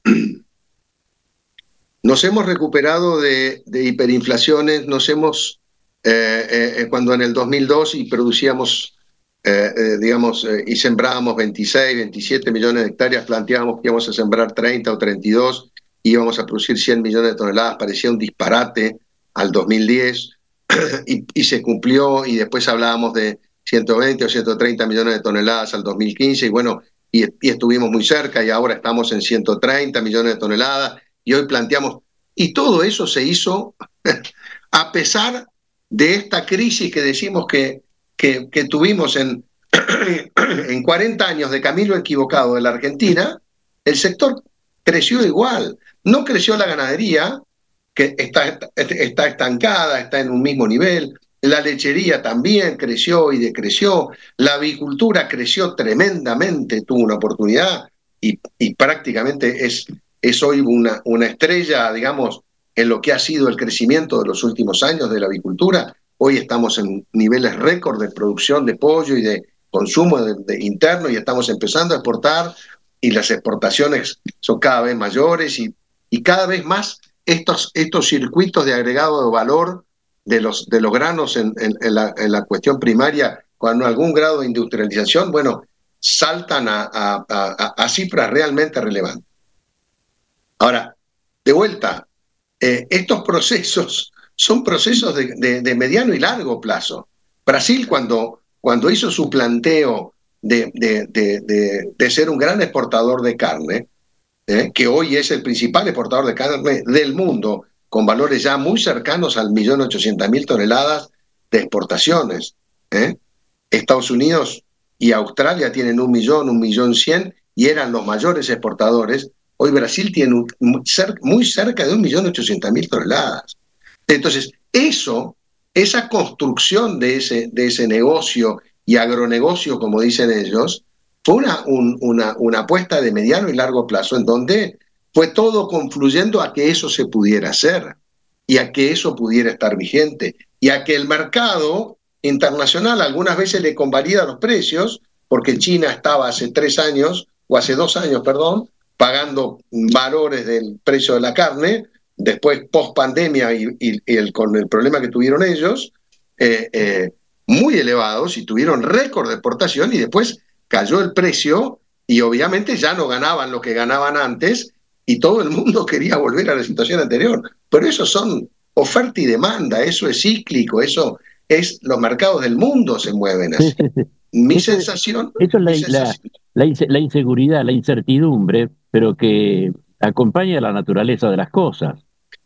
nos hemos recuperado de, de hiperinflaciones, nos hemos, eh, eh, cuando en el dos mil dos y producíamos, eh, eh, digamos, eh, y sembrábamos veintiséis, veintisiete millones de hectáreas, planteábamos que íbamos a sembrar treinta o treinta y dos, íbamos a producir cien millones de toneladas, parecía un disparate al dos mil diez, y, y se cumplió, y después hablábamos de ciento veinte o ciento treinta millones de toneladas al dos mil quince, y bueno, y, y estuvimos muy cerca, y ahora estamos en ciento treinta millones de toneladas, y hoy planteamos, y todo eso se hizo a pesar de esta crisis que decimos que, que, que tuvimos en, en cuarenta años de camino equivocado de la Argentina. El sector creció igual, no creció la ganadería, que está, está estancada, está en un mismo nivel, la lechería también creció y decreció, la avicultura creció tremendamente, tuvo una oportunidad y, y prácticamente es... es hoy una, una estrella, digamos, en lo que ha sido el crecimiento de los últimos años de la avicultura. Hoy estamos en niveles récord de producción de pollo y de consumo de, de interno y estamos empezando a exportar y las exportaciones son cada vez mayores y, y cada vez más estos, estos circuitos de agregado de valor de los, de los granos en, en, en, la, en la cuestión primaria con algún grado de industrialización, bueno, saltan a, a, a, a cifras realmente relevantes. Ahora, de vuelta, eh, estos procesos son procesos de, de, de mediano y largo plazo. Brasil, cuando, cuando hizo su planteo de, de, de, de, de ser un gran exportador de carne, eh, que hoy es el principal exportador de carne del mundo, con valores ya muy cercanos al millón ochocientas mil toneladas de exportaciones. ¿eh? Estados Unidos y Australia tienen un millón, un millón cien, y eran los mayores exportadores. Hoy Brasil tiene un, muy cerca de un millón ochocientas mil toneladas. Entonces, eso, esa construcción de ese, de ese negocio y agronegocio, como dicen ellos, fue una, un, una, una apuesta de mediano y largo plazo en donde fue todo confluyendo a que eso se pudiera hacer y a que eso pudiera estar vigente y a que el mercado internacional algunas veces le convalida los precios, porque China estaba hace tres años, o hace dos años, perdón, pagando valores del precio de la carne, después post pandemia y, y, y el, con el problema que tuvieron ellos, eh, eh, muy elevados y tuvieron récord de exportación y después cayó el precio y obviamente ya no ganaban lo que ganaban antes y todo el mundo quería volver a la situación anterior. Pero eso son oferta y demanda, eso es cíclico, eso es, los mercados del mundo se mueven así. Mi eso, sensación... Eso es la, mi sensación la, la, la inseguridad, la incertidumbre, pero que acompaña la naturaleza de las cosas.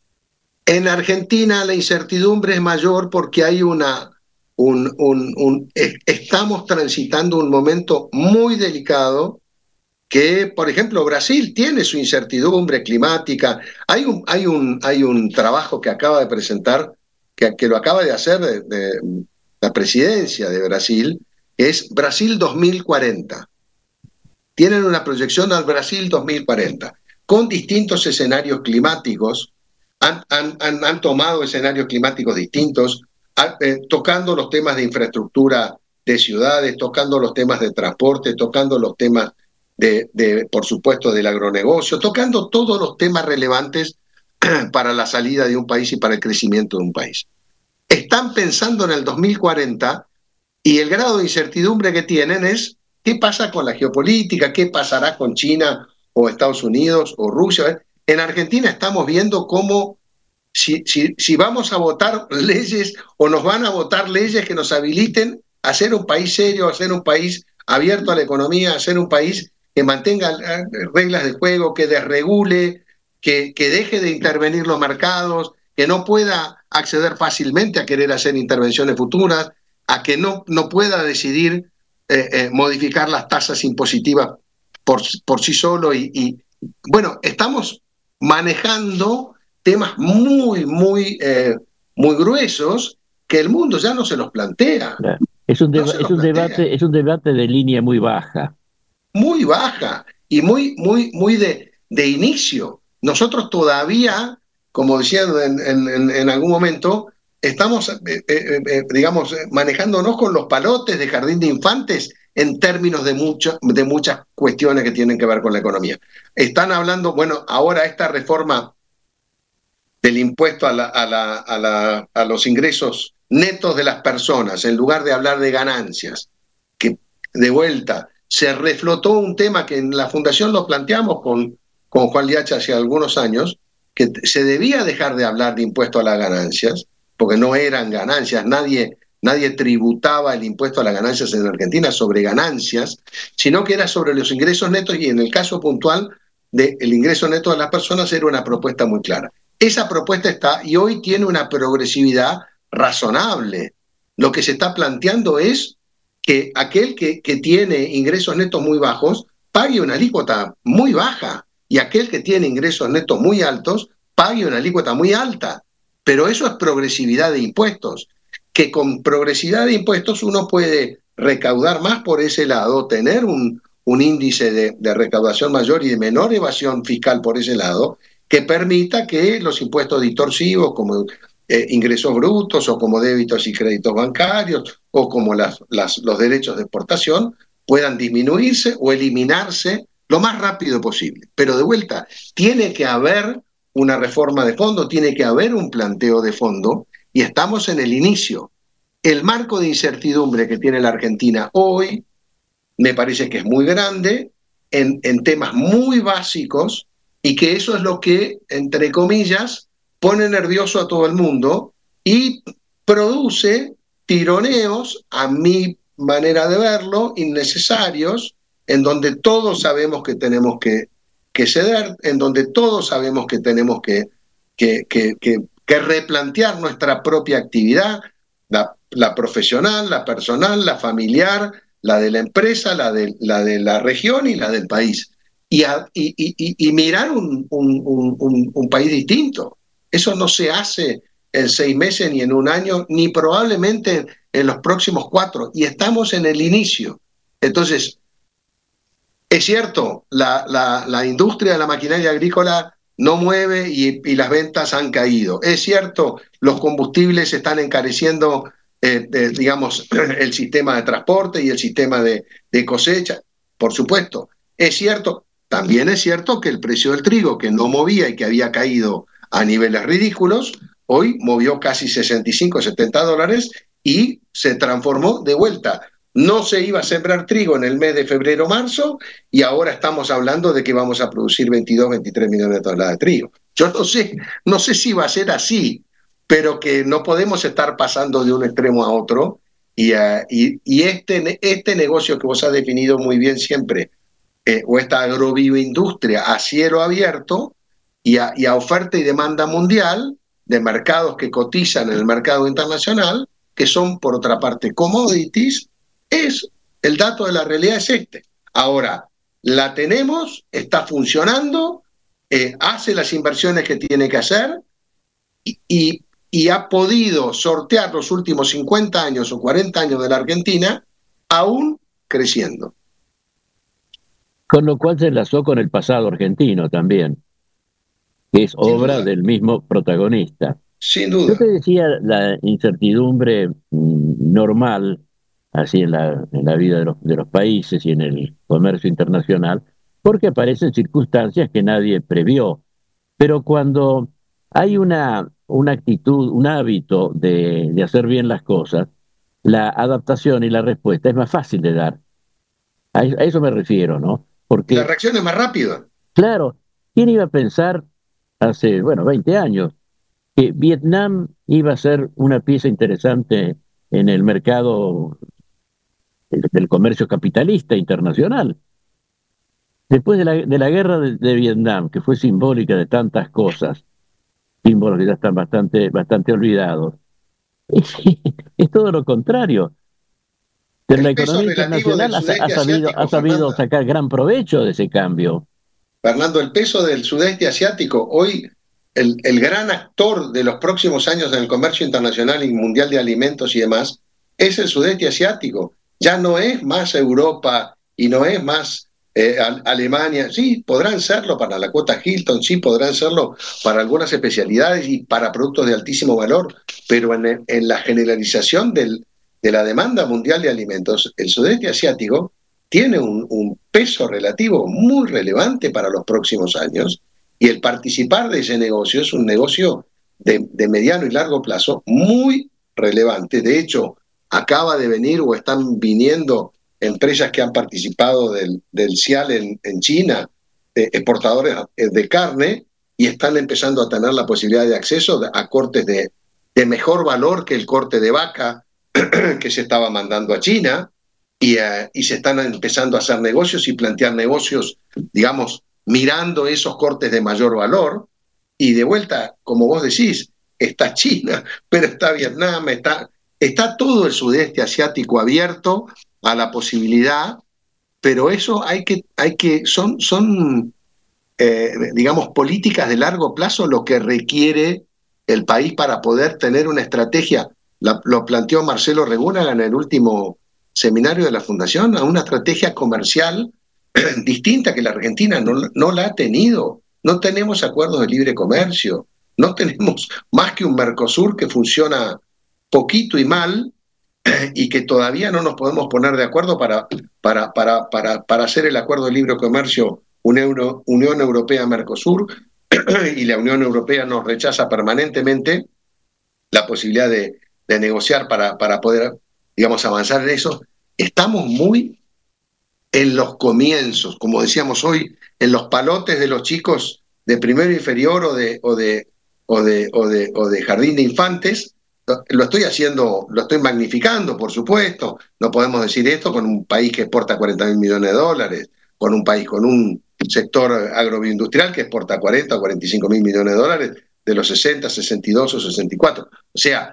En Argentina la incertidumbre es mayor porque hay una... Un, un, un, estamos transitando un momento muy delicado que, por ejemplo, Brasil tiene su incertidumbre climática. Hay un, hay un, hay un trabajo que acaba de presentar, que, que lo acaba de hacer de, de la presidencia de Brasil, que es Brasil dos mil cuarenta. Tienen una proyección al Brasil dos mil cuarenta, con distintos escenarios climáticos. Han, han, han, han tomado escenarios climáticos distintos, Eh, tocando los temas de infraestructura de ciudades, tocando los temas de transporte, tocando los temas, de, de, por supuesto, del agronegocio, tocando todos los temas relevantes para la salida de un país y para el crecimiento de un país. Están pensando en el dos mil cuarenta y el grado de incertidumbre que tienen es qué pasa con la geopolítica, qué pasará con China o Estados Unidos o Rusia. En Argentina estamos viendo cómo Si, si, si vamos a votar leyes o nos van a votar leyes que nos habiliten a ser un país serio, a ser un país abierto a la economía, a ser un país que mantenga reglas de juego, que desregule, que, que deje de intervenir los mercados, que no pueda acceder fácilmente a querer hacer intervenciones futuras, a que no, no pueda decidir eh, eh, modificar las tasas impositivas por, por sí solo. Y, y bueno, estamos manejando temas muy, muy, eh, muy gruesos que el mundo ya no se los plantea. Es un, deba- No se es los un plantea. debate, es un debate de línea muy baja. Muy baja y muy, muy, muy de, de inicio. Nosotros todavía, como decía en, en, en algún momento, estamos, eh, eh, eh, digamos, manejándonos con los palotes de jardín de infantes en términos de, mucho, de muchas cuestiones que tienen que ver con la economía. Están hablando, bueno, ahora esta reforma del impuesto a, la, a, la, a, la, a los ingresos netos de las personas, en lugar de hablar de ganancias, que de vuelta se reflotó un tema que en la Fundación lo planteamos con, con Juan Liacha hace algunos años, que se debía dejar de hablar de impuesto a las ganancias, porque no eran ganancias, nadie, nadie tributaba el impuesto a las ganancias en Argentina sobre ganancias, sino que era sobre los ingresos netos, y en el caso puntual del ingreso neto de las personas era una propuesta muy clara. Esa propuesta está, y hoy tiene una progresividad razonable. Lo que se está planteando es que aquel que, que tiene ingresos netos muy bajos pague una alícuota muy baja, y aquel que tiene ingresos netos muy altos pague una alícuota muy alta. Pero eso es progresividad de impuestos, que con progresividad de impuestos uno puede recaudar más por ese lado, tener un, un índice de, de recaudación mayor y de menor evasión fiscal por ese lado, que permita que los impuestos distorsivos, como eh, ingresos brutos o como débitos y créditos bancarios o como las, las, los derechos de exportación, puedan disminuirse o eliminarse lo más rápido posible. Pero de vuelta, tiene que haber una reforma de fondo, tiene que haber un planteo de fondo, y estamos en el inicio. El marco de incertidumbre que tiene la Argentina hoy me parece que es muy grande en, en temas muy básicos, y que eso es lo que, entre comillas, pone nervioso a todo el mundo y produce tironeos, a mi manera de verlo, innecesarios, en donde todos sabemos que tenemos que, que ceder, en donde todos sabemos que tenemos que, que, que, que, que replantear nuestra propia actividad, la, la profesional, la personal, la familiar, la de la empresa, la de la, de la región y la del país. Y, a, y, y, y mirar un, un, un, un país distinto. Eso no se hace en seis meses, ni en un año, ni probablemente en los próximos cuatro, y estamos en el inicio. Entonces, es cierto, la, la, la industria de la maquinaria agrícola no mueve y, y las ventas han caído. Es cierto, los combustibles están encareciendo, eh, de, digamos, el sistema de transporte y el sistema de, de cosecha, por supuesto. Es cierto. También es cierto que el precio del trigo, que no movía y que había caído a niveles ridículos, hoy movió casi sesenta y cinco, setenta dólares y se transformó de vuelta. No se iba a sembrar trigo en el mes de febrero-marzo, y ahora estamos hablando de que vamos a producir veintidós, veintitrés millones de toneladas de trigo. Yo no sé, no sé si va a ser así, pero que no podemos estar pasando de un extremo a otro, y, uh, y, y este, este negocio que vos has definido muy bien siempre, Eh, o esta agroindustria a cielo abierto y a, y a oferta y demanda mundial de mercados que cotizan en el mercado internacional, que son por otra parte commodities, es el dato de la realidad es este. Ahora, la tenemos, está funcionando, eh, hace las inversiones que tiene que hacer y, y, y ha podido sortear los últimos cincuenta años o cuarenta años de la Argentina aún creciendo. Con lo cual se enlazó con el pasado argentino también, que es obra del mismo protagonista. Sin duda. Yo te decía la incertidumbre normal, así en la, en la vida de los, de los países y en el comercio internacional, porque aparecen circunstancias que nadie previó. Pero cuando hay una, una actitud, un hábito de, de hacer bien las cosas, la adaptación y la respuesta es más fácil de dar. A, a eso me refiero, ¿no? Porque, la reacción es más rápida. Claro, ¿quién iba a pensar hace, bueno, veinte años, que Vietnam iba a ser una pieza interesante en el mercado del, del comercio capitalista internacional? Después de la, de la guerra de, de Vietnam, que fue simbólica de tantas cosas, símbolos que ya están bastante, bastante olvidados. Es, es todo lo contrario. Pero la economía internacional ha, ha sabido, ha sabido sacar gran provecho de ese cambio. Fernando, el peso del sudeste asiático, hoy el, el gran actor de los próximos años en el comercio internacional y mundial de alimentos y demás, es el sudeste asiático. Ya no es más Europa y no es más eh, Alemania. Sí, podrán serlo para la cuota Hilton, sí, podrán serlo para algunas especialidades y para productos de altísimo valor, pero en, en la generalización del, de la demanda mundial de alimentos, el sudeste asiático tiene un, un peso relativo muy relevante para los próximos años, y el participar de ese negocio es un negocio de, de mediano y largo plazo muy relevante. De hecho, acaba de venir o están viniendo empresas que han participado del, del CIAL en, en China, eh, exportadores de carne, y están empezando a tener la posibilidad de acceso a cortes de, de mejor valor que el corte de vaca que se estaba mandando a China, y, uh, y se están empezando a hacer negocios y plantear negocios, digamos, mirando esos cortes de mayor valor. Y de vuelta, como vos decís, está China, pero está Vietnam, está, está todo el sudeste asiático abierto a la posibilidad, pero eso hay que, hay que son, son eh, digamos, políticas de largo plazo lo que requiere el país para poder tener una estrategia. La, lo planteó Marcelo Regúnaga en el último seminario de la Fundación, a una estrategia comercial distinta que la Argentina no, no la ha tenido. No tenemos acuerdos de libre comercio, no tenemos más que un Mercosur que funciona poquito y mal, y que todavía no nos podemos poner de acuerdo para, para, para, para, para hacer el acuerdo de libre comercio Unión, Unión Europea-Mercosur, y la Unión Europea nos rechaza permanentemente la posibilidad de, de negociar para, para poder, digamos, avanzar en eso. Estamos muy en los comienzos, como decíamos hoy, en los palotes de los chicos de primero inferior o de, o de, o de, o de, o de jardín de infantes. Lo estoy haciendo, lo estoy magnificando, por supuesto. No podemos decir esto con un país que exporta cuarenta mil millones de dólares, con un país, con un sector agroindustrial que exporta cuarenta o cuarenta y cinco mil millones de dólares, de los sesenta, sesenta y dos o sesenta y cuatro. O sea,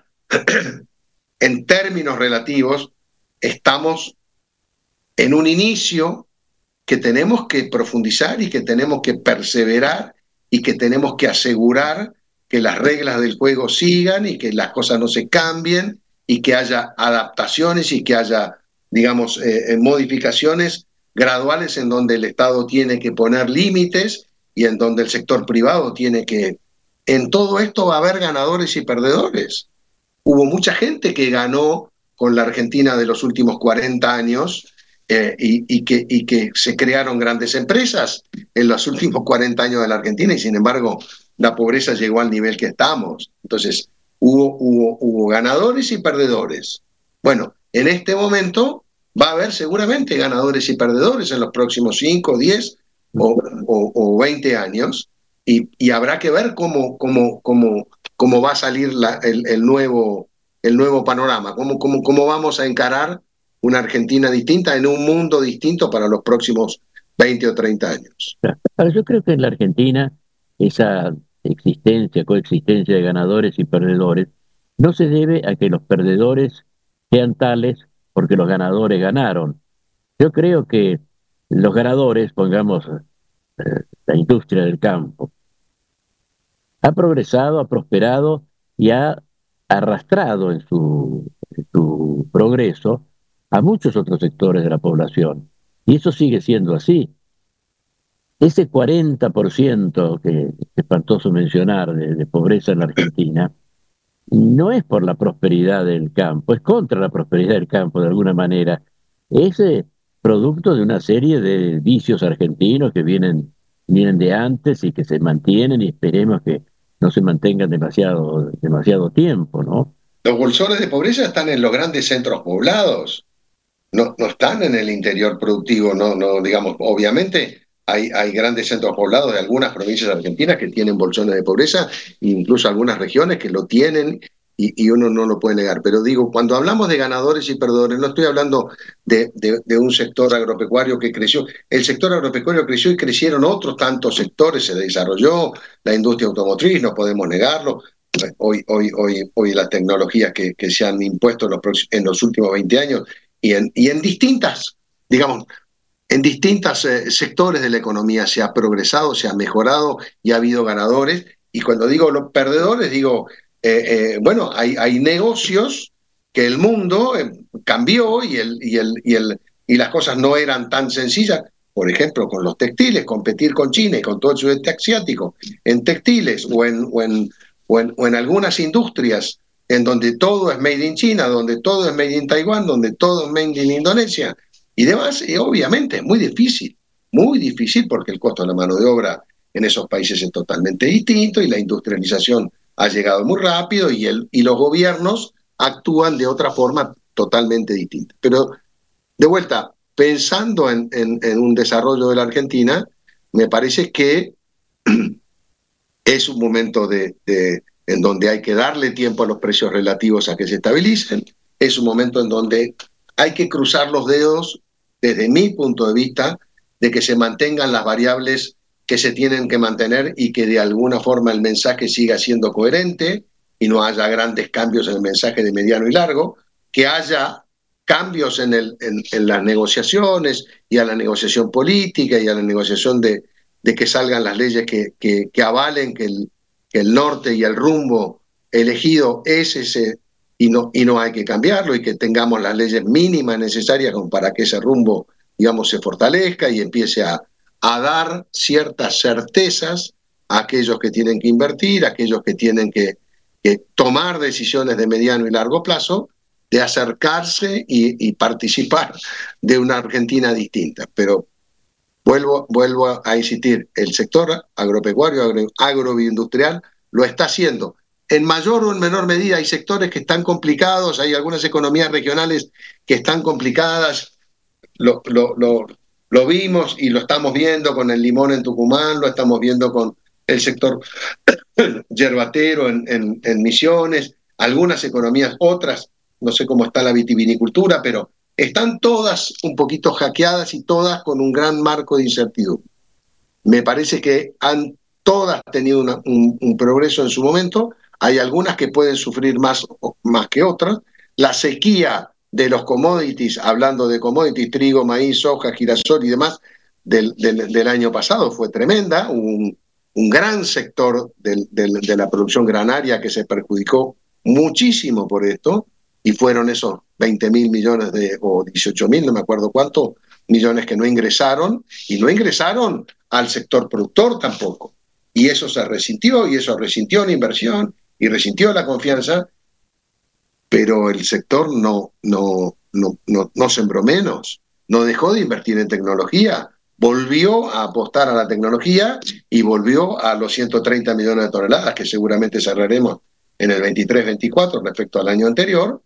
en términos relativos, estamos en un inicio que tenemos que profundizar y que tenemos que perseverar y que tenemos que asegurar que las reglas del juego sigan y que las cosas no se cambien y que haya adaptaciones y que haya, digamos, eh, modificaciones graduales en donde el Estado tiene que poner límites y en donde el sector privado tiene que... En todo esto va a haber ganadores y perdedores. Hubo mucha gente que ganó con la Argentina de los últimos cuarenta años eh, y, y, que, y que se crearon grandes empresas en los últimos cuarenta años de la Argentina, y sin embargo la pobreza llegó al nivel que estamos. Entonces hubo, hubo, hubo ganadores y perdedores. Bueno, en este momento va a haber seguramente ganadores y perdedores en los próximos cinco, diez o, o, o veinte años, y, y habrá que ver cómo, cómo, cómo, cómo va a salir la, el, el, nuevo, el nuevo panorama, cómo, cómo, cómo vamos a encarar una Argentina distinta en un mundo distinto para los próximos veinte o treinta años. Ahora, yo creo que en la Argentina esa existencia, coexistencia de ganadores y perdedores no se debe a que los perdedores sean tales porque los ganadores ganaron. Yo creo que los ganadores, pongamos eh, la industria del campo, ha progresado, ha prosperado y ha arrastrado en su, en su progreso a muchos otros sectores de la población. Y eso sigue siendo así. Ese cuarenta por ciento que es espantoso mencionar de, de pobreza en la Argentina no es por la prosperidad del campo, es contra la prosperidad del campo de alguna manera. Es eh, producto de una serie de vicios argentinos que vienen, vienen de antes y que se mantienen, y esperemos que no se mantengan demasiado, demasiado tiempo, ¿no? Los bolsones de pobreza están en los grandes centros poblados, no, no están en el interior productivo, no, no, digamos, obviamente. Hay, hay grandes centros poblados de algunas provincias argentinas que tienen bolsones de pobreza, incluso algunas regiones que lo tienen y, y uno no lo puede negar. Pero digo, cuando hablamos de ganadores y perdedores, no estoy hablando de, de, de un sector agropecuario que creció. El sector agropecuario creció y crecieron otros tantos sectores, se desarrolló la industria automotriz, no podemos negarlo. Hoy, hoy, hoy, hoy las tecnologías que, que se han impuesto en los, en los últimos veinte años y en, y en distintas, digamos, en distintos eh, sectores de la economía se ha progresado, se ha mejorado y ha habido ganadores. Y cuando digo los perdedores, digo, eh, eh, bueno, hay, hay negocios que el mundo eh, cambió y, el, y, el, y, el, y las cosas no eran tan sencillas. Por ejemplo, con los textiles, competir con China y con todo el sudeste asiático en textiles o en, o en O en, o en algunas industrias en donde todo es made in China, donde todo es made in Taiwán, donde todo es made in Indonesia y demás, y obviamente es muy difícil, muy difícil porque el costo de la mano de obra en esos países es totalmente distinto y la industrialización ha llegado muy rápido y, el, y los gobiernos actúan de otra forma totalmente distinta. Pero, de vuelta, pensando en, en, en un desarrollo de la Argentina, me parece que es un momento de, de, en donde hay que darle tiempo a los precios relativos a que se estabilicen. Es un momento en donde hay que cruzar los dedos, desde mi punto de vista, de que se mantengan las variables que se tienen que mantener y que de alguna forma el mensaje siga siendo coherente y no haya grandes cambios en el mensaje de mediano y largo, que haya cambios en, el, en, en las negociaciones y a la negociación política y a la negociación de de que salgan las leyes que, que, que avalen que el, que el norte y el rumbo elegido es ese y no, y no hay que cambiarlo y que tengamos las leyes mínimas necesarias como para que ese rumbo, digamos, se fortalezca y empiece a, a dar ciertas certezas a aquellos que tienen que invertir, a aquellos que tienen que, que tomar decisiones de mediano y largo plazo, de acercarse y, y participar de una Argentina distinta. Pero Vuelvo, vuelvo a insistir, el sector agropecuario, agro, agrobioindustrial, lo está haciendo. En mayor o en menor medida hay sectores que están complicados, hay algunas economías regionales que están complicadas, lo, lo, lo, lo vimos y lo estamos viendo con el limón en Tucumán, lo estamos viendo con el sector yerbatero en, en, en Misiones, algunas economías, otras, no sé cómo está la vitivinicultura, pero están todas un poquito hackeadas y todas con un gran marco de incertidumbre. Me parece que han todas tenido una, un, un progreso en su momento. Hay algunas que pueden sufrir más, más que otras. La sequía de los commodities, hablando de commodities, trigo, maíz, soja, girasol y demás, del, del, del año pasado fue tremenda. Un, un gran sector del, del, de la producción granaria que se perjudicó muchísimo por esto. Y fueron esos veinte mil millones de, o dieciocho mil, no me acuerdo cuántos, millones que no ingresaron, y no ingresaron al sector productor tampoco. Y eso se resintió, y eso resintió la inversión, y resintió la confianza, pero el sector no, no, no, no, no sembró menos, no dejó de invertir en tecnología, volvió a apostar a la tecnología y volvió a los ciento treinta millones de toneladas, que seguramente cerraremos en el veintitrés veinticuatro respecto al año anterior.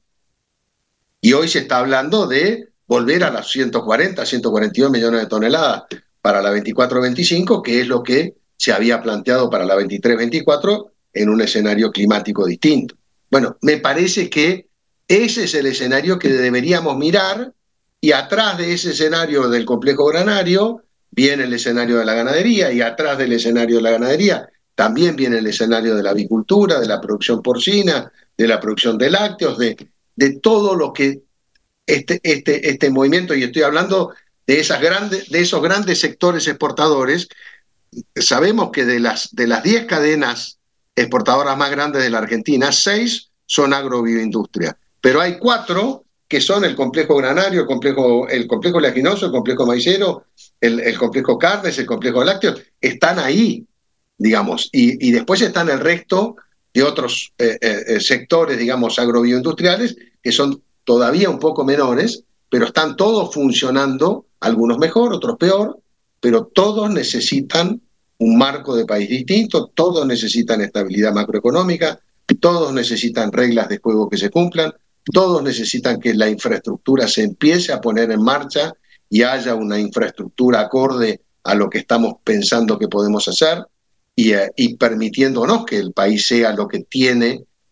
Y hoy se está hablando de volver a las ciento cuarenta, ciento cuarenta y dos millones de toneladas para la veinticuatro veinticinco, que es lo que se había planteado para la veintitrés veinticuatro en un escenario climático distinto. Bueno, me parece que ese es el escenario que deberíamos mirar, y atrás de ese escenario del complejo granario viene el escenario de la ganadería, y atrás del escenario de la ganadería también viene el escenario de la avicultura, de la producción porcina, de la producción de lácteos, de... de todo lo que este, este, este movimiento, y estoy hablando de, esas grandes, de esos grandes sectores exportadores. Sabemos que de las de las diez cadenas exportadoras más grandes de la Argentina, seis son agrobioindustria, pero hay cuatro que son el complejo granario, el complejo, el complejo oleaginoso, el complejo maicero, el, el complejo carnes, el complejo lácteos, están ahí, digamos, y, y después están el resto de otros eh, eh, sectores, digamos, agrobioindustriales, que son todavía un poco menores, pero están todos funcionando, algunos mejor, otros peor, pero todos necesitan un marco de país distinto, todos necesitan estabilidad macroeconómica, todos necesitan reglas de juego que se cumplan, todos necesitan que la infraestructura se empiece a poner en marcha y haya una infraestructura acorde a lo que estamos pensando que podemos hacer, y, eh, y permitiéndonos que el país sea lo que tiene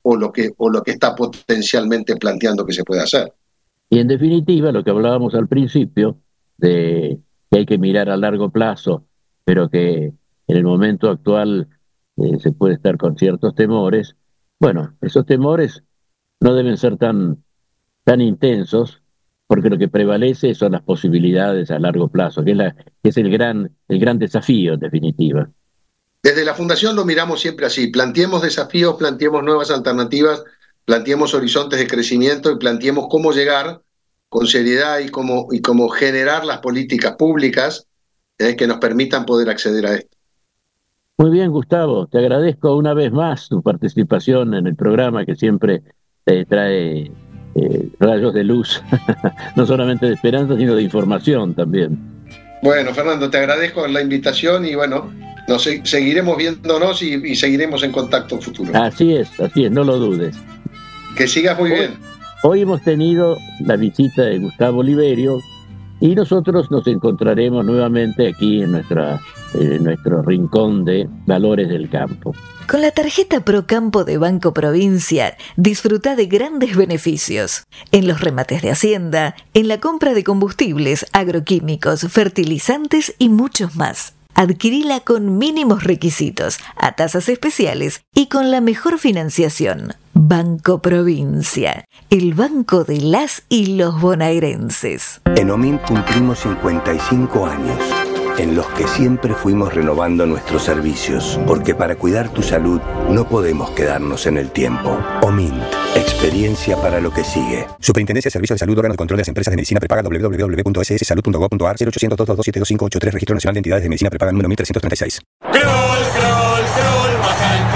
o lo que, o lo que está potencialmente planteando que se puede hacer. Y en definitiva, lo que hablábamos al principio, de que hay que mirar a largo plazo, pero que en el momento actual eh, se puede estar con ciertos temores. Bueno, esos temores no deben ser tan, tan intensos, porque lo que prevalece son las posibilidades a largo plazo, que es, la, que es el, gran, el gran desafío en definitiva. Desde la Fundación lo miramos siempre así: planteemos desafíos, planteemos nuevas alternativas, planteemos horizontes de crecimiento y planteemos cómo llegar con seriedad y cómo, y cómo generar las políticas públicas eh, que nos permitan poder acceder a esto. Muy bien, Gustavo, te agradezco una vez más tu participación en el programa, que siempre te trae eh, rayos de luz, no solamente de esperanza, sino de información también. Bueno, Fernando, te agradezco la invitación y bueno, nos seguiremos viéndonos y, y seguiremos en contacto futuro. Así es, así es, no lo dudes. Que sigas muy hoy, bien. Hoy hemos tenido la visita de Gustavo Oliverio y nosotros nos encontraremos nuevamente aquí en nuestra en nuestro rincón de Valores del Campo. Con la tarjeta Procampo de Banco Provincia, disfruta de grandes beneficios en los remates de Hacienda, en la compra de combustibles, agroquímicos, fertilizantes y muchos más. Adquirila con mínimos requisitos, a tasas especiales y con la mejor financiación. Banco Provincia, el banco de las y los bonaerenses. En OMINT cumplimos cincuenta y cinco años, en los que siempre fuimos renovando nuestros servicios, porque para cuidar tu salud no podemos quedarnos en el tiempo. OMINT, experiencia para lo que sigue. Superintendencia de Servicios de Salud, órgano de control de las empresas de medicina prepaga, doble u doble u doble u punto ese ese salud punto gob punto a r, cero ochocientos, dos dos dos, siete dos cinco ocho tres, Registro Nacional de Entidades de Medicina Prepaga número mil trescientos treinta y seis. Crol, crol, crol, baja el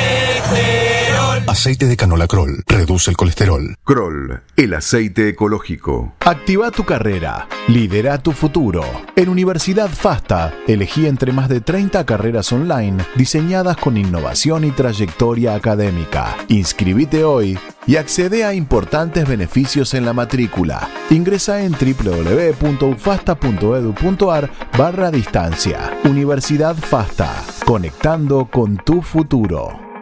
colesterol. Aceite de canola Crol reduce el colesterol. Crol, el aceite ecológico. Activa tu carrera, lidera tu futuro. En Universidad FASTA, elegí entre más de treinta carreras online diseñadas con innovación y trayectoria académica. Inscribite hoy y accede a importantes beneficios en la matrícula. Ingresa en doble u doble u doble u punto u fasta punto edu punto a r barra distancia. Universidad FASTA, conectando con tu futuro.